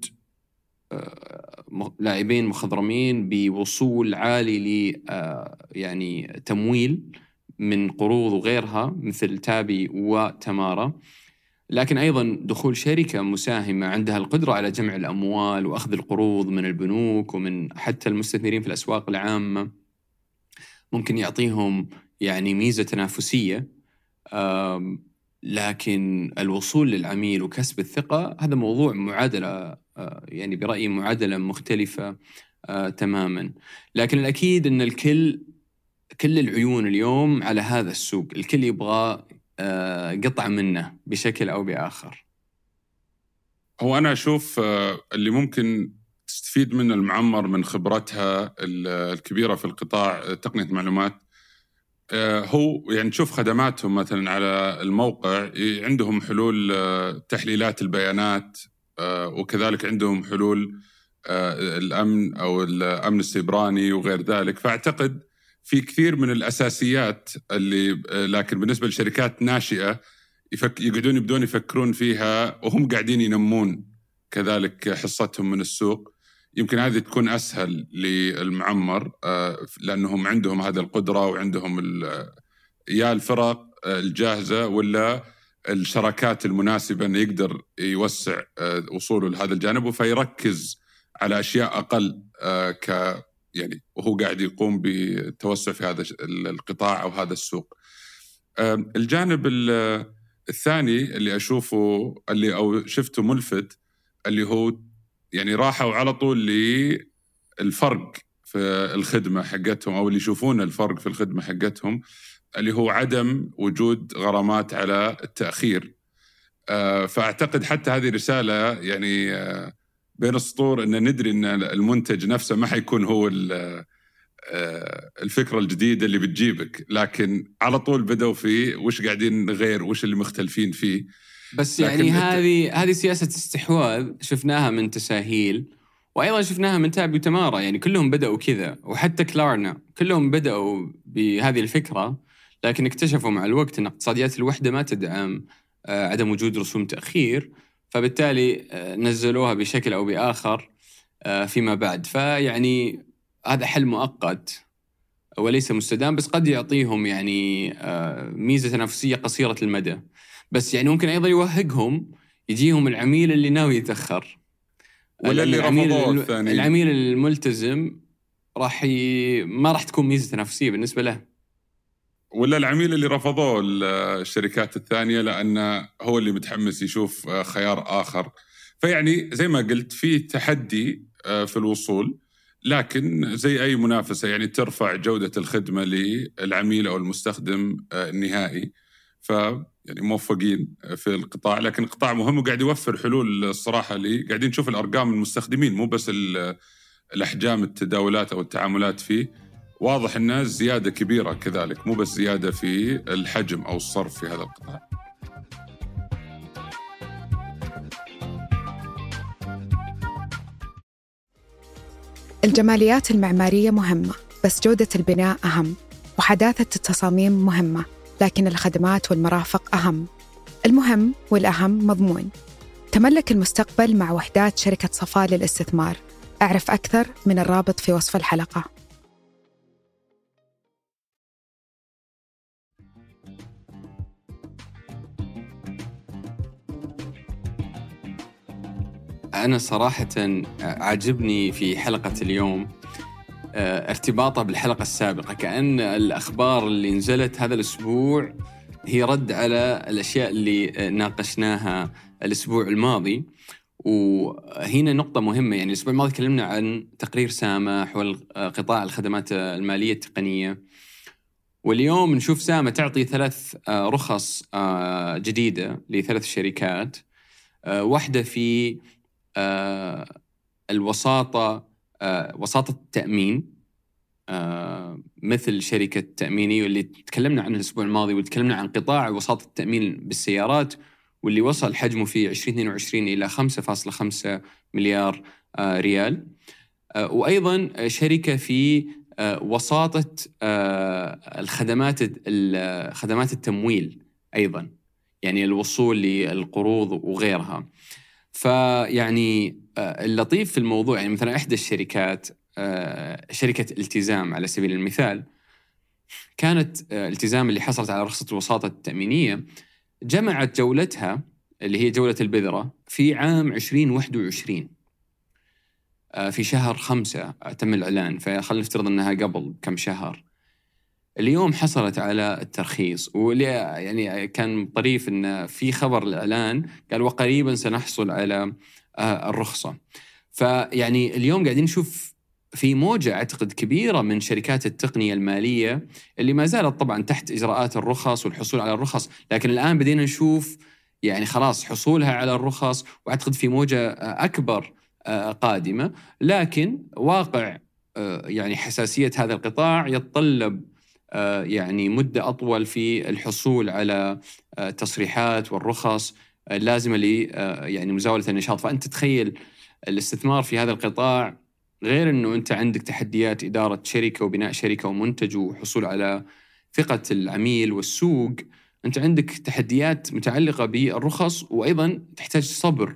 لاعبين مخضرمين بوصول عالي ل يعني تمويل من قروض وغيرها مثل تابي وتمارا، لكن أيضا دخول شركة مساهمة عندها القدرة على جمع الأموال وأخذ القروض من البنوك ومن حتى المستثمرين في الأسواق العامة ممكن يعطيهم يعني ميزة تنافسية. لكن الوصول للعميل وكسب الثقة هذا موضوع معادلة، يعني برأيي معادلة مختلفة تماما. لكن الأكيد أن كل العيون اليوم على هذا السوق، الكل يبغى قطع منه بشكل أو بآخر. هو أنا أشوف اللي ممكن تستفيد من المعمر من خبرتها الكبيرة في القطاع تقنية المعلومات، هو يعني تشوف خدماتهم مثلا على الموقع، عندهم حلول تحليلات البيانات، وكذلك عندهم حلول الأمن أو الأمن السيبراني وغير ذلك. فأعتقد في كثير من الأساسيات اللي لكن بالنسبة لشركات ناشئة يبدون يفكرون فيها وهم قاعدين ينمون كذلك حصتهم من السوق. يمكن هذه تكون أسهل للمعمر لأنهم عندهم هذا القدرة، وعندهم يا الفرق الجاهزة ولا الشراكات المناسبة أن يقدر يوسع وصوله لهذا الجانب، فيركز على أشياء أقل يعني وهو قاعد يقوم بالتوسع في هذا القطاع أو هذا السوق. الجانب الثاني اللي أشوفه أو شفته ملفت، اللي هو يعني راحوا على طول للفرق في الخدمة حقتهم، أو اللي يشوفون الفرق في الخدمة حقتهم، اللي هو عدم وجود غرامات على التأخير. فأعتقد حتى هذه رسالة يعني بين السطور أن ندري أن المنتج نفسه ما حيكون هو الفكرة الجديدة اللي بتجيبك، لكن على طول بدأوا فيه وش قاعدين نغير، وش اللي مختلفين فيه. بس يعني هذه سياسة استحواذ شفناها من تساهيل، وأيضا شفناها من تابي وتمارا. يعني كلهم بدأوا كذا، وحتى كلارنا كلهم بدأوا بهذه الفكرة، لكن اكتشفوا مع الوقت أن اقتصاديات الوحدة ما تدعم عدم وجود رسوم تأخير، فبالتالي نزلوها بشكل أو بآخر فيما بعد. فيعني هذا حل مؤقت وليس مستدام، بس قد يعطيهم يعني ميزة تنافسية قصيرة المدى. بس يعني ممكن أيضا يوهقهم، يجيهم العميل اللي ناوي يتأخر، ولا اللي رفضوه الثاني. العميل الملتزم ما راح تكون ميزة تنافسية بالنسبة له، ولا العميل اللي رفضوه الشركات الثانية لأنه هو اللي متحمس يشوف خيار آخر. فيعني زي ما قلت في تحدي في الوصول، لكن زي أي منافسة يعني ترفع جودة الخدمة للعميل أو المستخدم النهائي. يعني موفقين في القطاع، لكن القطاع مهم وقاعد يوفر حلول الصراحة قاعدين نشوف الأرقام المستخدمين، مو بس الأحجام التداولات أو التعاملات فيه، واضح أنها زيادة كبيرة كذلك، مو بس زيادة في الحجم أو الصرف في هذا القطاع. الجماليات المعمارية مهمة، بس جودة البناء أهم، وحداثة التصاميم مهمة، لكن الخدمات والمرافق أهم. المهم والأهم مضمون. تملك المستقبل مع وحدات شركة صفاء للاستثمار. أعرف أكثر من الرابط في وصف الحلقة. أنا صراحة عجبني في حلقة اليوم ارتباطها بالحلقة السابقة، كأن الأخبار اللي نزلت هذا الأسبوع هي رد على الأشياء اللي ناقشناها الأسبوع الماضي. وهنا نقطة مهمة، يعني الأسبوع الماضي تكلمنا عن تقرير سامة حول قطاع الخدمات المالية التقنية، واليوم نشوف سامة تعطي 3 رخص جديدة ل3 شركات، واحدة في الوساطة، وساطة التأمين، مثل شركة تأميني واللي تكلمنا عنها الأسبوع الماضي، وتكلمنا عن قطاع وساطة التأمين بالسيارات واللي وصل حجمه في 2022 إلى 5.5 مليار ريال. وأيضا شركة في وساطة خدمات التمويل أيضا، يعني الوصول للقروض وغيرها. فيعني اللطيف في الموضوع، يعني مثلا إحدى الشركات شركة التزام على سبيل المثال، كانت التزام اللي حصلت على رخصة الوساطة التأمينية جمعت جولتها اللي هي جولة البذرة في عام 2021 في شهر 5 تم الإعلان، فخلينا نفترض أنها قبل كم شهر. اليوم حصلت على الترخيص، واللي يعني كان طريف أن في خبر الإعلان قال وقريبا سنحصل على الرخصة. فيعني اليوم قاعدين نشوف في موجة أعتقد كبيرة من شركات التقنية المالية اللي ما زالت طبعا تحت إجراءات الرخص والحصول على الرخص، لكن الآن بدينا نشوف يعني خلاص حصولها على الرخص، وأعتقد في موجة أكبر قادمة. لكن واقع يعني حساسية هذا القطاع يتطلب يعني مدة أطول في الحصول على تصريحات والرخص اللازمة يعني مزاولة النشاط. فأنت تتخيل الاستثمار في هذا القطاع، غير أنه أنت عندك تحديات إدارة شركة وبناء شركة ومنتج وحصول على ثقة العميل والسوق، أنت عندك تحديات متعلقة بالرخص، وأيضا تحتاج صبر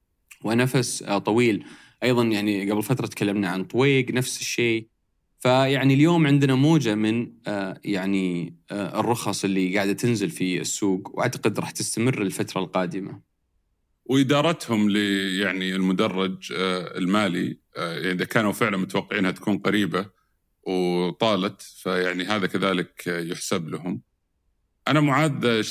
ونفس طويل. أيضا يعني قبل فترة تكلمنا عن طويق، نفس الشيء. فيعني اليوم عندنا موجة من يعني الرخص اللي قاعدة تنزل في السوق، وأعتقد راح تستمر الفترة القادمة. وإدارتهم يعني المدرج المالي، إذا كانوا فعلا متوقعينها تكون قريبة وطالت، فيعني هذا كذلك يحسب لهم. أنا معاد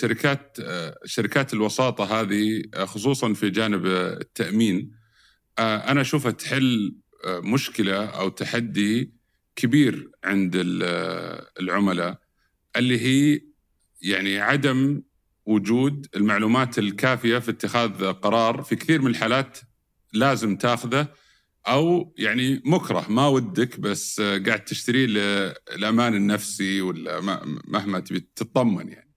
شركات الوساطة هذه خصوصا في جانب التأمين، أنا أشوفها تحل مشكلة أو تحدي كبير عند العملاء، اللي هي يعني عدم وجود المعلومات الكافية في اتخاذ قرار. في كثير من الحالات لازم تاخذه، أو يعني مكره ما ودك، بس قاعد تشتريه للأمان النفسي ولا مهما تبي تطمن يعني.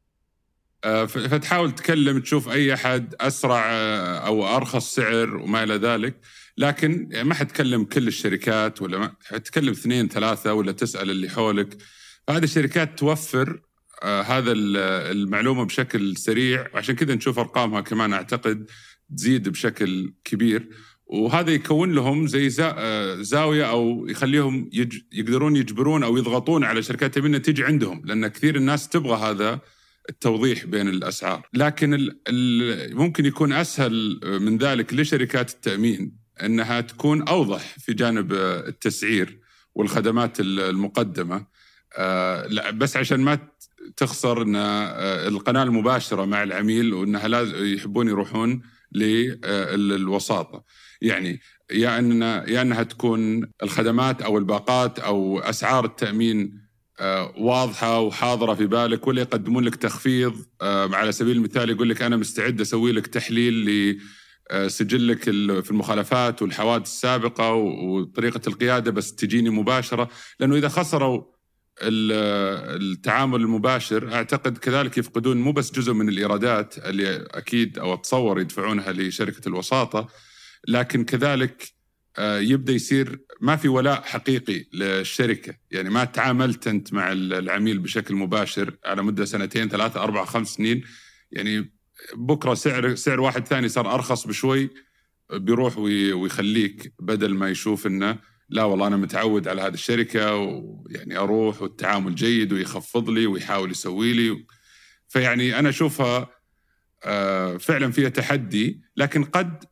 فتحاول تكلم تشوف أي أحد أسرع أو أرخص سعر وما إلى ذلك، لكن يعني ما حتكلم كل الشركات، ولا ما حتكلم 2 3 ولا تسأل اللي حولك. فهذه الشركات توفر هذا المعلومة بشكل سريع، وعشان كذا نشوف أرقامها كمان أعتقد تزيد بشكل كبير، وهذا يكون لهم زي زاوية أو يخليهم يقدرون يجبرون أو يضغطون على شركات التأمين تيجي عندهم، لأن كثير الناس تبغى هذا التوضيح بين الأسعار. لكن ممكن يكون أسهل من ذلك لشركات التأمين أنها تكون أوضح في جانب التسعير والخدمات المقدمة، بس عشان ما تخسر أن القناة المباشرة مع العميل، وأنها لازم يحبون يروحون للوساطة. يعني يا أنها تكون الخدمات أو الباقات أو أسعار التأمين واضحة وحاضرة في بالك، ولا يقدمون لك تخفيض. على سبيل المثال يقول لك أنا مستعد أسوي لك تحليل لسجلك في المخالفات والحوادث السابقة وطريقة القيادة، بس تجيني مباشرة. لأنه إذا خسروا التعامل المباشر أعتقد كذلك يفقدون مو بس جزء من الإيرادات اللي أكيد أو أتصور يدفعونها لشركة الوساطة، لكن كذلك يبدأ يصير ما في ولاء حقيقي للشركة. يعني ما تعاملت أنت مع العميل بشكل مباشر على مدة 2 3 4 5 سنين، يعني بكرة سعر واحد ثاني صار أرخص بشوي بيروح ويخليك، بدل ما يشوف إنه لا والله أنا متعود على هذه الشركة ويعني أروح والتعامل جيد ويخفض لي ويحاول يسوي لي. فيعني أنا أشوفها فعلا فيها تحدي، لكن قد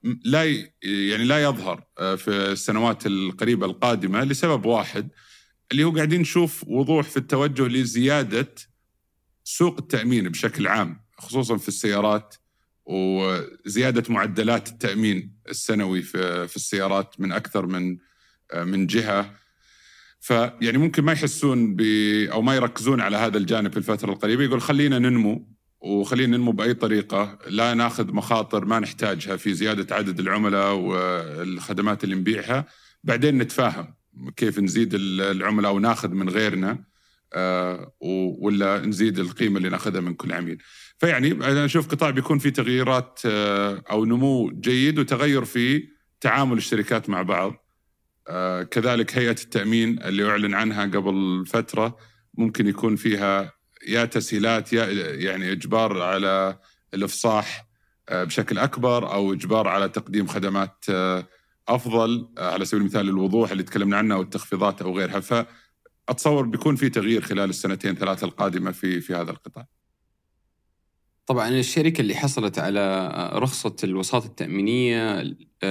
لا يظهر في السنوات القريبة القادمة لسبب واحد، اللي هو قاعدين نشوف وضوح في التوجه لزيادة سوق التأمين بشكل عام، خصوصا في السيارات، وزيادة معدلات التأمين السنوي في السيارات من أكثر من جهة. فيعني ممكن ما يحسون أو ما يركزون على هذا الجانب في الفترة القريبة، يقول خلينا ننمو بأي طريقة، لا ناخذ مخاطر ما نحتاجها في زيادة عدد العملاء والخدمات اللي نبيعها، بعدين نتفاهم كيف نزيد العملاء وناخذ من غيرنا، ولا نزيد القيمة اللي ناخذها من كل عميل. فيعني أنا أشوف قطاع بيكون فيه تغييرات أو نمو جيد وتغير في تعامل الشركات مع بعض. كذلك هيئة التأمين اللي أعلن عنها قبل فترة ممكن يكون فيها يا تسهيلات يا يعني إجبار على الإفصاح بشكل أكبر، أو إجبار على تقديم خدمات أفضل، على سبيل المثال الوضوح اللي تكلمنا عنه والتخفيضات أو غيرها. فأتصور بيكون في تغيير خلال السنتين 3 القادمة في هذا القطاع. طبعا الشركة اللي حصلت على رخصة الوساطة التأمينية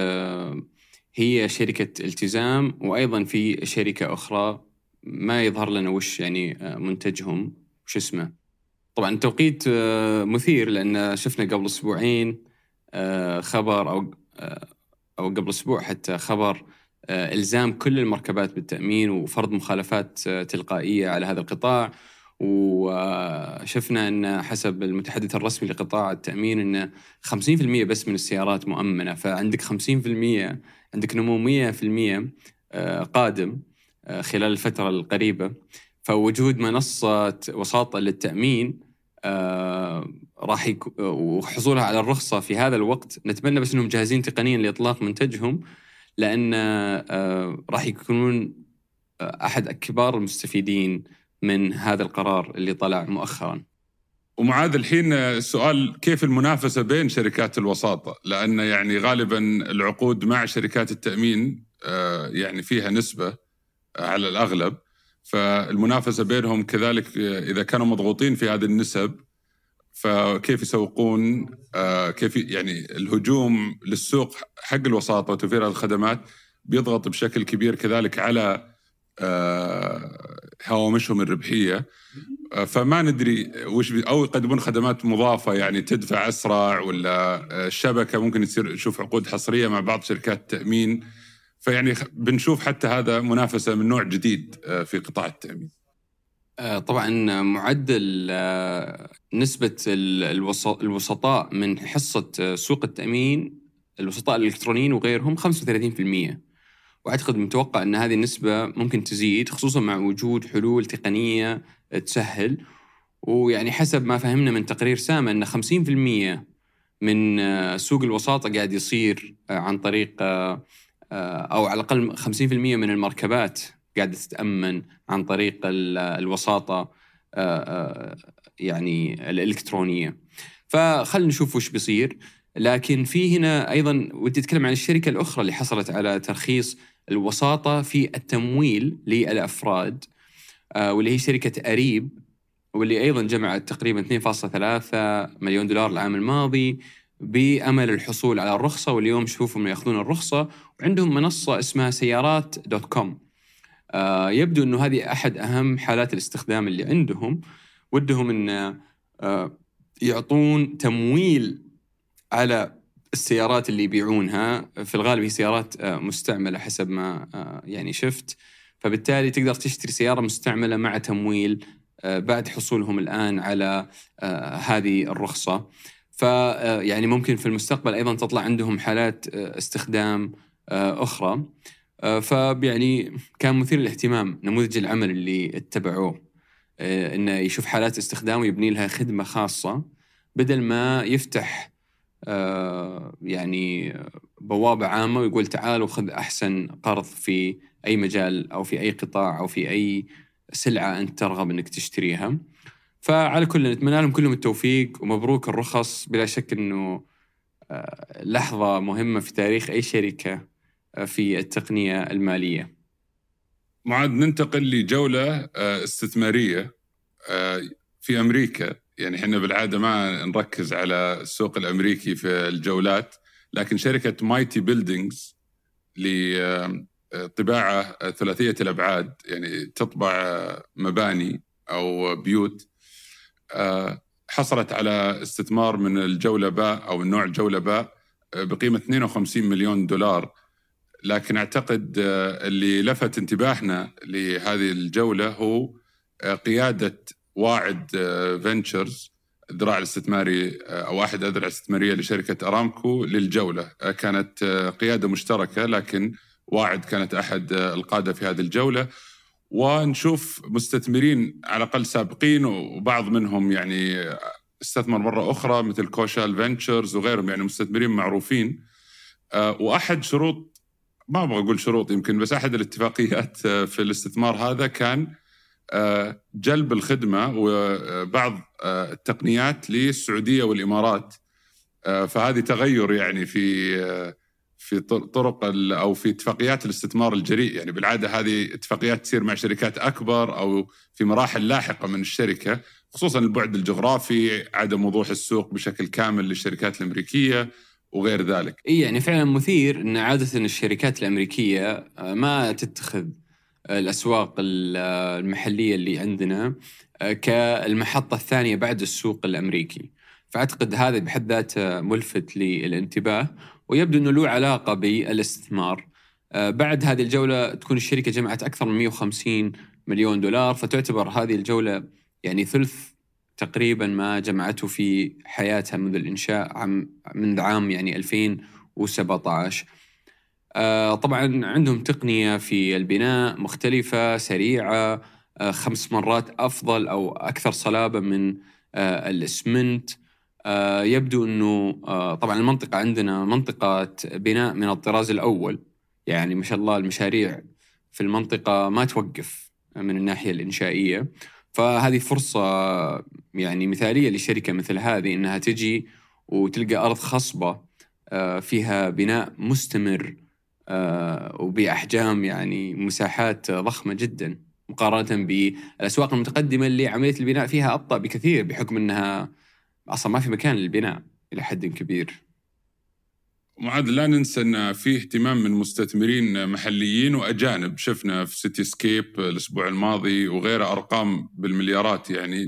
هي شركة التزام، وأيضا في شركة أخرى ما يظهر لنا وش يعني منتجهم وش اسمه. طبعا التوقيت مثير، لأن شفنا قبل أسبوعين خبر أو قبل أسبوع حتى خبر إلزام كل المركبات بالتأمين وفرض مخالفات تلقائية على هذا القطاع. وشفنا أن حسب المتحدث الرسمي لقطاع التأمين أن 50% بس من السيارات مؤمنة، فعندك 50%، عندك نمو 100% قادم خلال الفترة القريبة. فوجود منصة وساطة للتأمين راح وحصولها على الرخصة في هذا الوقت، نتمنى بس أنهم جاهزين تقنيا لإطلاق منتجهم، لأن راح يكونون أحد كبار المستفيدين من هذا القرار اللي طلع مؤخرا. ومعاذ الحين السؤال كيف المنافسة بين شركات الوساطة، لأن يعني غالبا العقود مع شركات التأمين يعني فيها نسبة على الأغلب، فالمنافسة بينهم كذلك إذا كانوا مضغوطين في هذه النسب فكيف يسوقون، كيف يعني الهجوم للسوق حق الوساطة وتوفير الخدمات بيضغط بشكل كبير كذلك على هوامشهم الربحية. فما ندري وش أو يقدمون خدمات مضافة يعني تدفع أسرع، ولا الشبكة ممكن يصير نشوف عقود حصرية مع بعض شركات التأمين. فيعني بنشوف حتى هذا منافسة من نوع جديد في قطاع التأمين. طبعا معدل نسبة الوسطاء من حصة سوق التأمين، الوسطاء الإلكترونيين وغيرهم 35%، وأعتقد متوقع أن هذه النسبة ممكن تزيد، خصوصا مع وجود حلول تقنية تسهل. ويعني حسب ما فهمنا من تقرير سامة أن 50% من سوق الوساطة قاعد يصير عن طريق أو على الأقل 50% من المركبات قاعدة تتأمن عن طريق الوساطة يعني الإلكترونية. فخلنا نشوف وش بيصير. لكن في هنا أيضا ودي أتكلم عن الشركة الأخرى اللي حصلت على ترخيص الوساطة في التمويل للأفراد، واللي هي شركة أريب، واللي أيضا جمعت تقريبا 2.3 مليون دولار العام الماضي بأمل الحصول على الرخصة. واليوم شوفهم يأخذون الرخصة، وعندهم منصة اسمها سيارات.com. يبدو أنه هذه أحد أهم حالات الاستخدام اللي عندهم. ودهم أن يعطون تمويل على السيارات اللي يبيعونها. في الغالب هي سيارات مستعملة حسب ما يعني شفت، فبالتالي تقدر تشتري سيارة مستعملة مع تمويل بعد حصولهم الآن على هذه الرخصة. فيعني ممكن في المستقبل أيضا تطلع عندهم حالات استخدام أخرى. فيعني كان مثير للاهتمام نموذج العمل اللي اتبعوه، إنه يشوف حالات استخدام ويبني لها خدمة خاصة، بدل ما يفتح يعني بوابة عامة ويقول تعالوا خذ أحسن قرض في أي مجال أو في أي قطاع أو في أي سلعة أنت ترغب أنك تشتريها. فعلى كل نتمنى لهم كلهم التوفيق ومبروك الرخص. بلا شك أنه لحظة مهمة في تاريخ أي شركة في التقنية المالية. معاد، ننتقل لجولة استثمارية في أمريكا. يعني إحنا بالعادة ما نركز على السوق الأمريكي في الجولات، لكن شركة مايتي بيلدينغز لطباعة ثلاثية الأبعاد، يعني تطبع مباني أو بيوت، حصلت على استثمار من الجولة باء أو النوع الجولة باء بقيمة 52 مليون دولار. لكن أعتقد اللي لفت انتباهنا لهذه الجولة هو قيادة واعد فينتشرز، الذراع الاستثماري أو أحد الأذرع الاستثمارية لشركة أرامكو للجولة. كانت قيادة مشتركة، لكن واعد كانت أحد القادة في هذه الجولة. ونشوف مستثمرين على الأقل سابقين، وبعض منهم يعني استثمر مرة أخرى مثل كوشال فينتشرز وغيرهم، يعني مستثمرين معروفين. وأحد شروط، ما أبغى أقول شروط يمكن، بس أحد الاتفاقيات في الاستثمار هذا كان جلب الخدمة وبعض التقنيات للسعودية والإمارات. فهذه تغير يعني في طرق أو في اتفاقيات الاستثمار الجريء. يعني بالعادة هذه اتفاقيات تصير مع شركات أكبر أو في مراحل لاحقة من الشركة، خصوصا البعد الجغرافي، عدم وضوح السوق بشكل كامل للشركات الأمريكية وغير ذلك. يعني فعلا مثير أن عادة الشركات الأمريكية ما تتخذ الأسواق المحلية اللي عندنا كالمحطة الثانية بعد السوق الأمريكي. فأعتقد هذا بحد ذاته ملفت للانتباه، ويبدو أنه له علاقة بالاستثمار. بعد هذه الجولة تكون الشركة جمعت أكثر من 150 مليون دولار، فتعتبر هذه الجولة يعني ثلث تقريبا ما جمعته في حياتها منذ الإنشاء من عام يعني 2017. طبعا عندهم تقنية في البناء مختلفة سريعة، 5 مرات أفضل أو أكثر صلابة من الإسمنت. يبدو أنه طبعا المنطقة عندنا منطقة بناء من الطراز الأول، يعني ما شاء الله المشاريع في المنطقة ما توقف من الناحية الإنشائية. فهذه فرصة يعني مثالية لشركة مثل هذه أنها تجي وتلقى أرض خصبة فيها بناء مستمر وبأحجام يعني مساحات ضخمة جدا، مقارنة بالأسواق المتقدمة اللي عملية البناء فيها أبطأ بكثير، بحكم أنها أصلا ما في مكان للبناء إلى حد كبير. معاد، لا ننسى أن فيه اهتمام من مستثمرين محليين وأجانب. شفنا في سيتي سكيب الأسبوع الماضي وغيره أرقام بالمليارات، يعني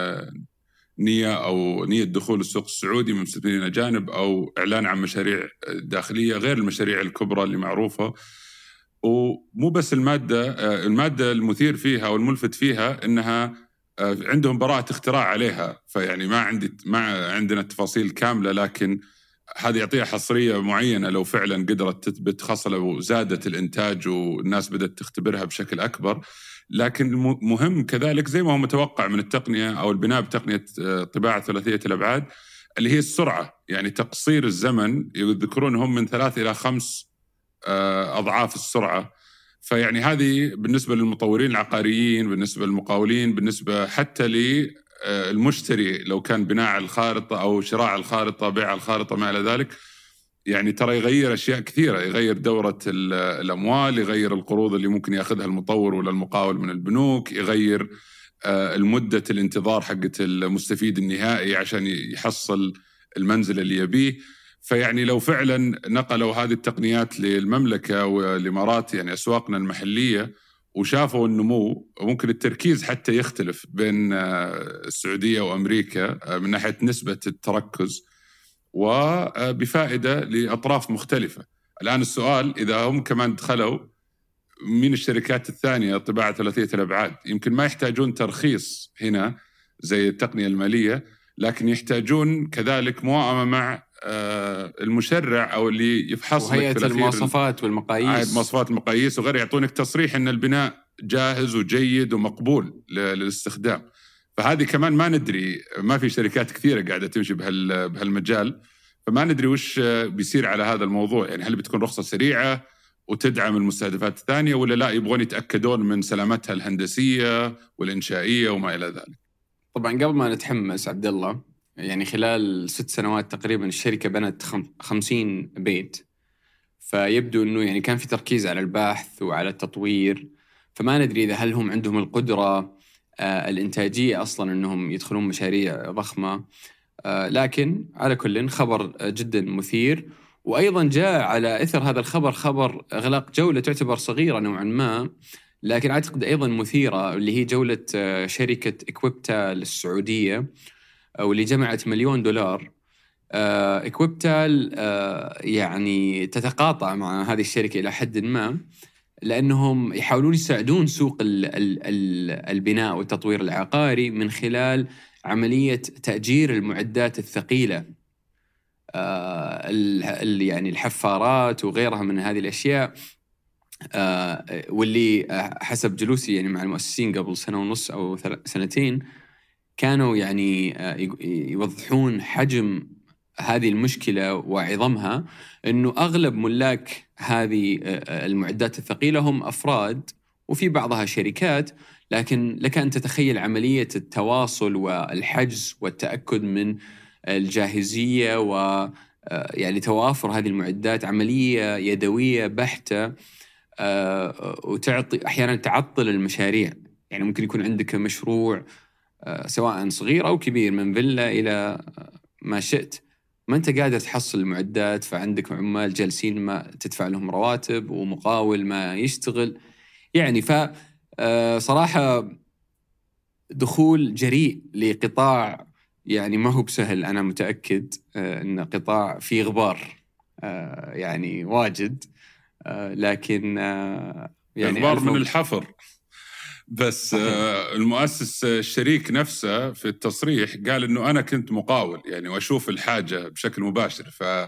نية دخول السوق السعودي من مستثمرين أجانب، أو إعلان عن مشاريع داخلية غير المشاريع الكبرى اللي معروفة. ومو بس المادة المثير فيها والملفت فيها أنها عندهم براءة اختراع عليها. فيعني ما عندنا التفاصيل كاملة، لكن هذه يعطيها حصرية معينة لو فعلا قدرت تثبت، خاصة لو زادت الإنتاج والناس بدأت تختبرها بشكل أكبر. لكن مهم كذلك زي ما هو متوقع من التقنية أو البناء بتقنية طباعة ثلاثية الأبعاد اللي هي السرعة، يعني تقصير الزمن. يذكرون هم من 3 إلى 5 أضعاف السرعة. فيعني هذه بالنسبة للمطورين العقاريين، بالنسبة للمقاولين، بالنسبة حتى المشتري لو كان بناء الخارطة أو شراء الخارطة، بيع الخارطة، ما إلى ذلك، يعني ترى يغير أشياء كثيرة، يغير دورة الأموال، يغير القروض اللي ممكن يأخذها المطور ولا المقاول من البنوك، يغير المدة الانتظار حقت المستفيد النهائي عشان يحصل المنزل اللي يبيه. فيعني لو فعلا نقلوا هذه التقنيات للمملكة والإمارات، يعني أسواقنا المحلية، وشافوا النمو، ممكن التركيز حتى يختلف بين السعودية وأمريكا من ناحية نسبة التركز، وبفائدة لأطراف مختلفة. الآن السؤال إذا هم كمان دخلوا من الشركات الثانية طباعة ثلاثية الأبعاد، يمكن ما يحتاجون ترخيص هنا زي التقنية المالية، لكن يحتاجون كذلك موائمة مع المشرع أو اللي يفحص لك وهيئة المواصفات والمقاييس، مواصفات المقاييس وغير، يعطونك تصريح أن البناء جاهز وجيد ومقبول للاستخدام. فهذه كمان ما ندري، ما في شركات كثيرة قاعدة تمشي بهالمجال، فما ندري وش بيصير على هذا الموضوع. يعني هل بتكون رخصة سريعة وتدعم المستهدفات الثانية، ولا لا يبغون يتأكدون من سلامتها الهندسية والإنشائية وما إلى ذلك؟ طبعا قبل ما نتحمس عبد الله، يعني خلال 6 سنوات تقريبا الشركة بنت 50 بيت، فيبدو أنه يعني كان في تركيز على البحث وعلى التطوير. فما ندري إذا هل هم عندهم القدرة الإنتاجية أصلا أنهم يدخلون مشاريع ضخمة، لكن على كل خبر جدا مثير. وأيضا جاء على إثر هذا الخبر خبر إغلاق جولة تعتبر صغيرة نوعا ما، لكن أعتقد أيضا مثيرة، اللي هي جولة شركة إكويبتال السعودية، واللي جمعت $1 مليون. إكويبتال يعني تتقاطع مع هذه الشركة إلى حد ما، لأنهم يحاولون يساعدون سوق البناء والتطوير العقاري من خلال عملية تأجير المعدات الثقيلة، يعني الحفارات وغيرها من هذه الأشياء، واللي حسب جلوسي يعني مع المؤسسين قبل 1.5 سنة أو 2 سنين كانوا يعني يوضحون حجم هذه المشكلة وعظمها، أنه أغلب ملاك هذه المعدات الثقيلة هم أفراد، وفي بعضها شركات، لكن لك أن تتخيل عملية التواصل والحجز والتأكد من الجاهزية ويعني توافر هذه المعدات عملية يدوية بحتة، وتعطي أحيانا تعطل المشاريع. يعني ممكن يكون عندك مشروع سواء صغير أو كبير، من فيلا إلى ما شئت، ما أنت قادر تحصل المعدات، فعندك عمال جالسين ما تدفع لهم رواتب، ومقاول ما يشتغل. يعني صراحة دخول جريء لقطاع يعني ما هو بسهل. أنا متأكد أن قطاع فيه غبار يعني واجد، لكن يعني غبار من الحفر. بس المؤسس الشريك نفسه في التصريح قال إنه أنا كنت مقاول يعني وأشوف الحاجة بشكل مباشر.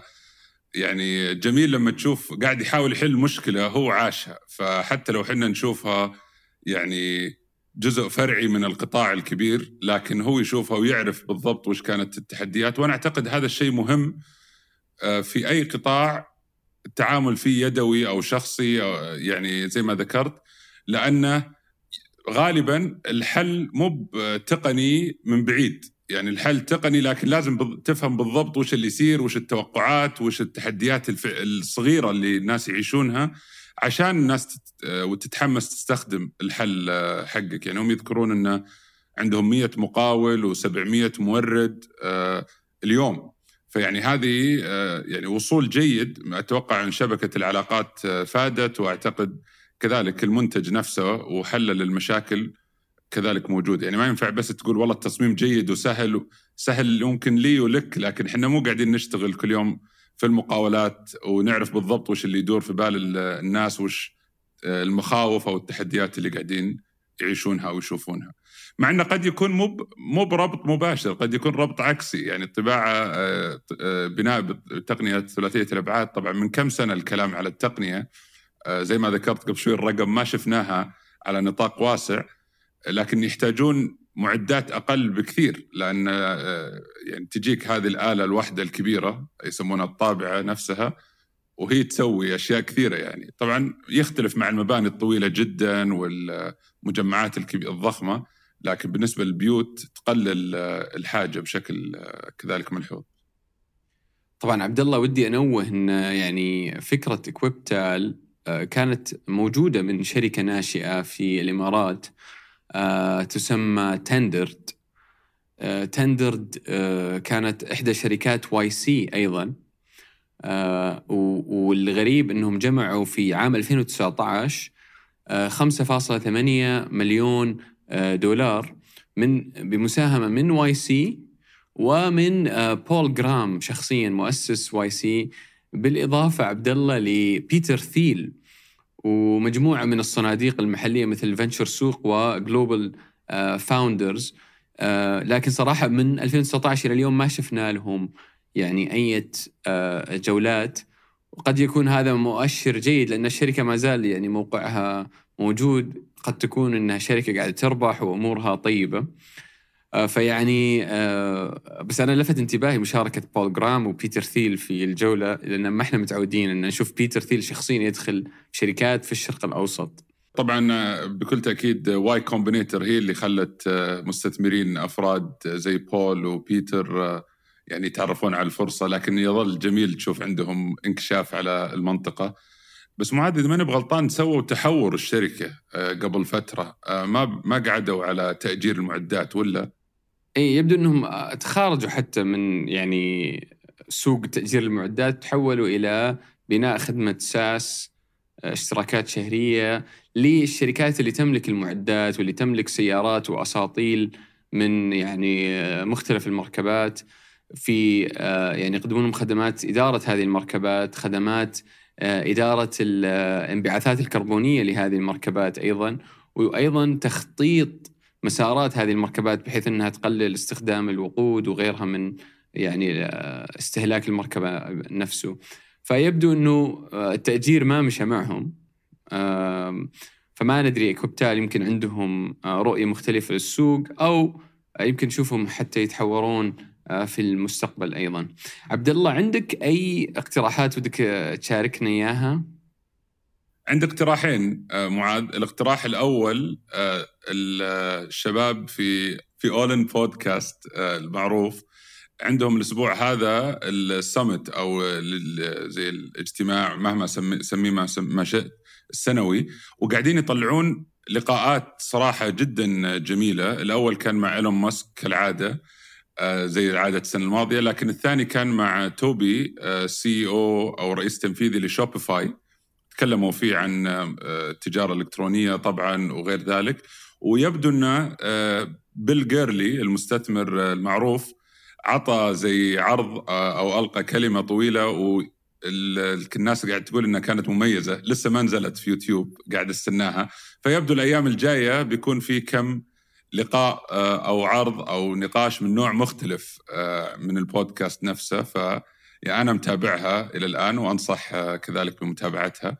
يعني جميل لما تشوف قاعد يحاول يحل مشكلة هو عاشها، فحتى لو حنا نشوفها يعني جزء فرعي من القطاع الكبير، لكن هو يشوفها ويعرف بالضبط وش كانت التحديات. وأنا أعتقد هذا الشيء مهم في أي قطاع التعامل فيه يدوي أو شخصي، يعني زي ما ذكرت، لأنه غالباً الحل مو تقني من بعيد. يعني الحل تقني، لكن لازم تفهم بالضبط وش اللي يصير، وش التوقعات، وش التحديات الصغيرة اللي الناس يعيشونها عشان الناس وتتحمس تستخدم الحل حقك. يعني هم يذكرون أنه عندهم 100 مقاول و700 مورد اليوم. فيعني هذه يعني وصول جيد. أتوقع أن شبكة العلاقات فادت، وأعتقد كذلك المنتج نفسه وحلل المشاكل كذلك موجود. يعني ما ينفع بس تقول والله التصميم جيد وسهل يمكن لي ولك، لكن احنا مو قاعدين نشتغل كل يوم في المقاولات ونعرف بالضبط وش اللي يدور في بال الناس، وش المخاوف أو التحديات اللي قاعدين يعيشونها أو يشوفونها. مع أنه قد يكون مو بربط مباشر، قد يكون ربط عكسي. يعني الطباعة بناء بتقنية ثلاثية الأبعاد، طبعا من كم سنة الكلام على التقنية، زي ما ذكرت قبل شوي الرقم ما شفناها على نطاق واسع، لكن يحتاجون معدات أقل بكثير، لأن يعني تجيك هذه الآلة الواحدة الكبيرة يسمونها الطابعة نفسها، وهي تسوي أشياء كثيرة. يعني طبعا يختلف مع المباني الطويلة جدا والمجمعات الضخمة، لكن بالنسبة للبيوت تقلل الحاجة بشكل كذلك ملحوظ. طبعا عبد الله، ودي أنوه أن يعني فكرة إكويبتال كانت موجودة من شركة ناشئة في الإمارات تسمى تندرد. تندرد كانت إحدى شركات YC أيضا، والغريب أنهم جمعوا في عام 2019 $5.8 مليون بمساهمة من YC ومن بول جرام شخصيا مؤسس YC، بالإضافة عبد الله لبيتر ثيل ومجموعة من الصناديق المحلية مثل فنتشر سوق وجلوبال فاوندرز. لكن صراحة من 2019 إلى اليوم ما شفنا لهم يعني أي جولات، وقد يكون هذا مؤشر جيد لأن الشركة ما زال يعني موقعها موجود، قد تكون أنها شركة قاعدة تربح وأمورها طيبة. فيعني بس أنا لفت انتباهي مشاركة بول جرام وبيتر ثيل في الجولة، لأن ما إحنا متعودين أن نشوف بيتر ثيل شخصيا يدخل شركات في الشرق الأوسط. طبعا بكل تأكيد واي كومبينيتر هي اللي خلت مستثمرين أفراد زي بول وبيتر يعني يتعرفون على الفرصة، لكن يظل جميل تشوف عندهم انكشاف على المنطقة. بس معاذ إذا ما نبغى غلطان سووا تحور الشركة قبل فترة، ما قعدوا على تأجير المعدات ولا؟ إيه، يبدو أنهم تخارجوا حتى من يعني سوق تأجير المعدات، تحولوا إلى بناء خدمة ساس، اشتراكات شهرية للشركات اللي تملك المعدات واللي تملك سيارات وأساطيل من يعني مختلف المركبات، في يعني يقدمون خدمات إدارة هذه المركبات، خدمات إدارة الانبعاثات الكربونية لهذه المركبات أيضا، وأيضا تخطيط مسارات هذه المركبات بحيث أنها تقلل استخدام الوقود وغيرها من يعني استهلاك المركبة نفسه. فيبدو أنه التأجير ما مشى معهم، فما ندري إكويبتال يمكن عندهم رؤية مختلفة للسوق، أو يمكن نشوفهم حتى يتحورون في المستقبل أيضا. عبد الله، عندك أي اقتراحات ودك تشاركنا إياها؟ عندي اقتراحين معاذ. الاقتراح الأول الشباب في أولن بودكاست المعروف عندهم الأسبوع هذا السمت أو زي الاجتماع مهما سميه ما شئت السنوي، وقاعدين يطلعون لقاءات صراحة جدا جميلة. الأول كان مع إيلون ماسك كالعادة زي عادة السنة الماضية، لكن الثاني كان مع توبي CEO أو رئيس تنفيذي لشوبيفاي، تكلموا فيه عن التجارة الإلكترونية طبعا وغير ذلك. ويبدو أن بيل جيرلي المستثمر المعروف عطى زي عرض أو ألقى كلمة طويلة، والناس قاعد تقول إنها كانت مميزة، لسه ما نزلت في يوتيوب، قاعد استناها. فيبدو الأيام الجاية بيكون في كم لقاء أو عرض أو نقاش من نوع مختلف من البودكاست نفسه، فأنا متابعها إلى الآن وأنصح كذلك بمتابعتها.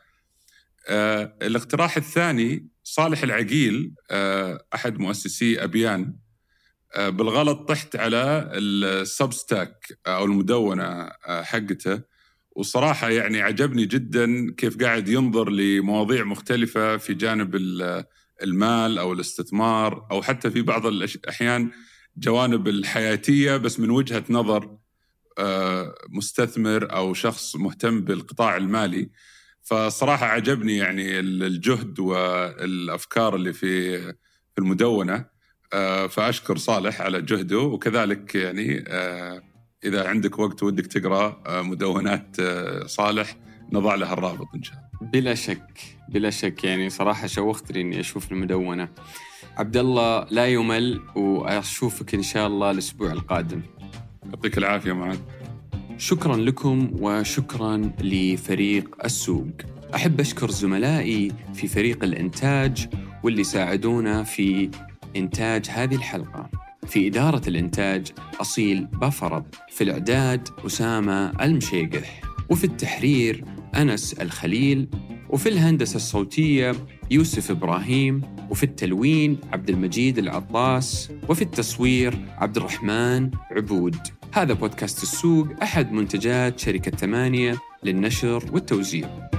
الاقتراح الثاني صالح العقيل، أحد مؤسسي أبيان، بالغلط طحت على السبستاك أو المدونة حقته، وصراحة يعني عجبني جدا كيف قاعد ينظر لمواضيع مختلفة في جانب المال أو الاستثمار، أو حتى في بعض الأحيان جوانب الحياتية، بس من وجهة نظر مستثمر أو شخص مهتم بالقطاع المالي. فصراحة عجبني يعني الجهد والأفكار اللي في المدونة، فأشكر صالح على جهده. وكذلك يعني إذا عندك وقت ودك تقرأ مدونات صالح نضع لها الرابط إن شاء الله. بلا شك يعني صراحة شوقتني إني أشوف المدونة. عبد الله، لا يمل، وأشوفك إن شاء الله الأسبوع القادم. يعطيك العافية معاذ. شكرا لكم وشكرا لفريق السوق. أحب أشكر زملائي في فريق الإنتاج واللي ساعدونا في إنتاج هذه الحلقة. في إدارة الإنتاج أصيل بافرض، في الإعداد أسامة المشيقح، وفي التحرير أنس الخليل، وفي الهندسة الصوتية يوسف إبراهيم، وفي التلوين عبد المجيد العطاس، وفي التصوير عبد الرحمن عبود. هذا بودكاست السوق، أحد منتجات شركة 8 للنشر والتوزيع.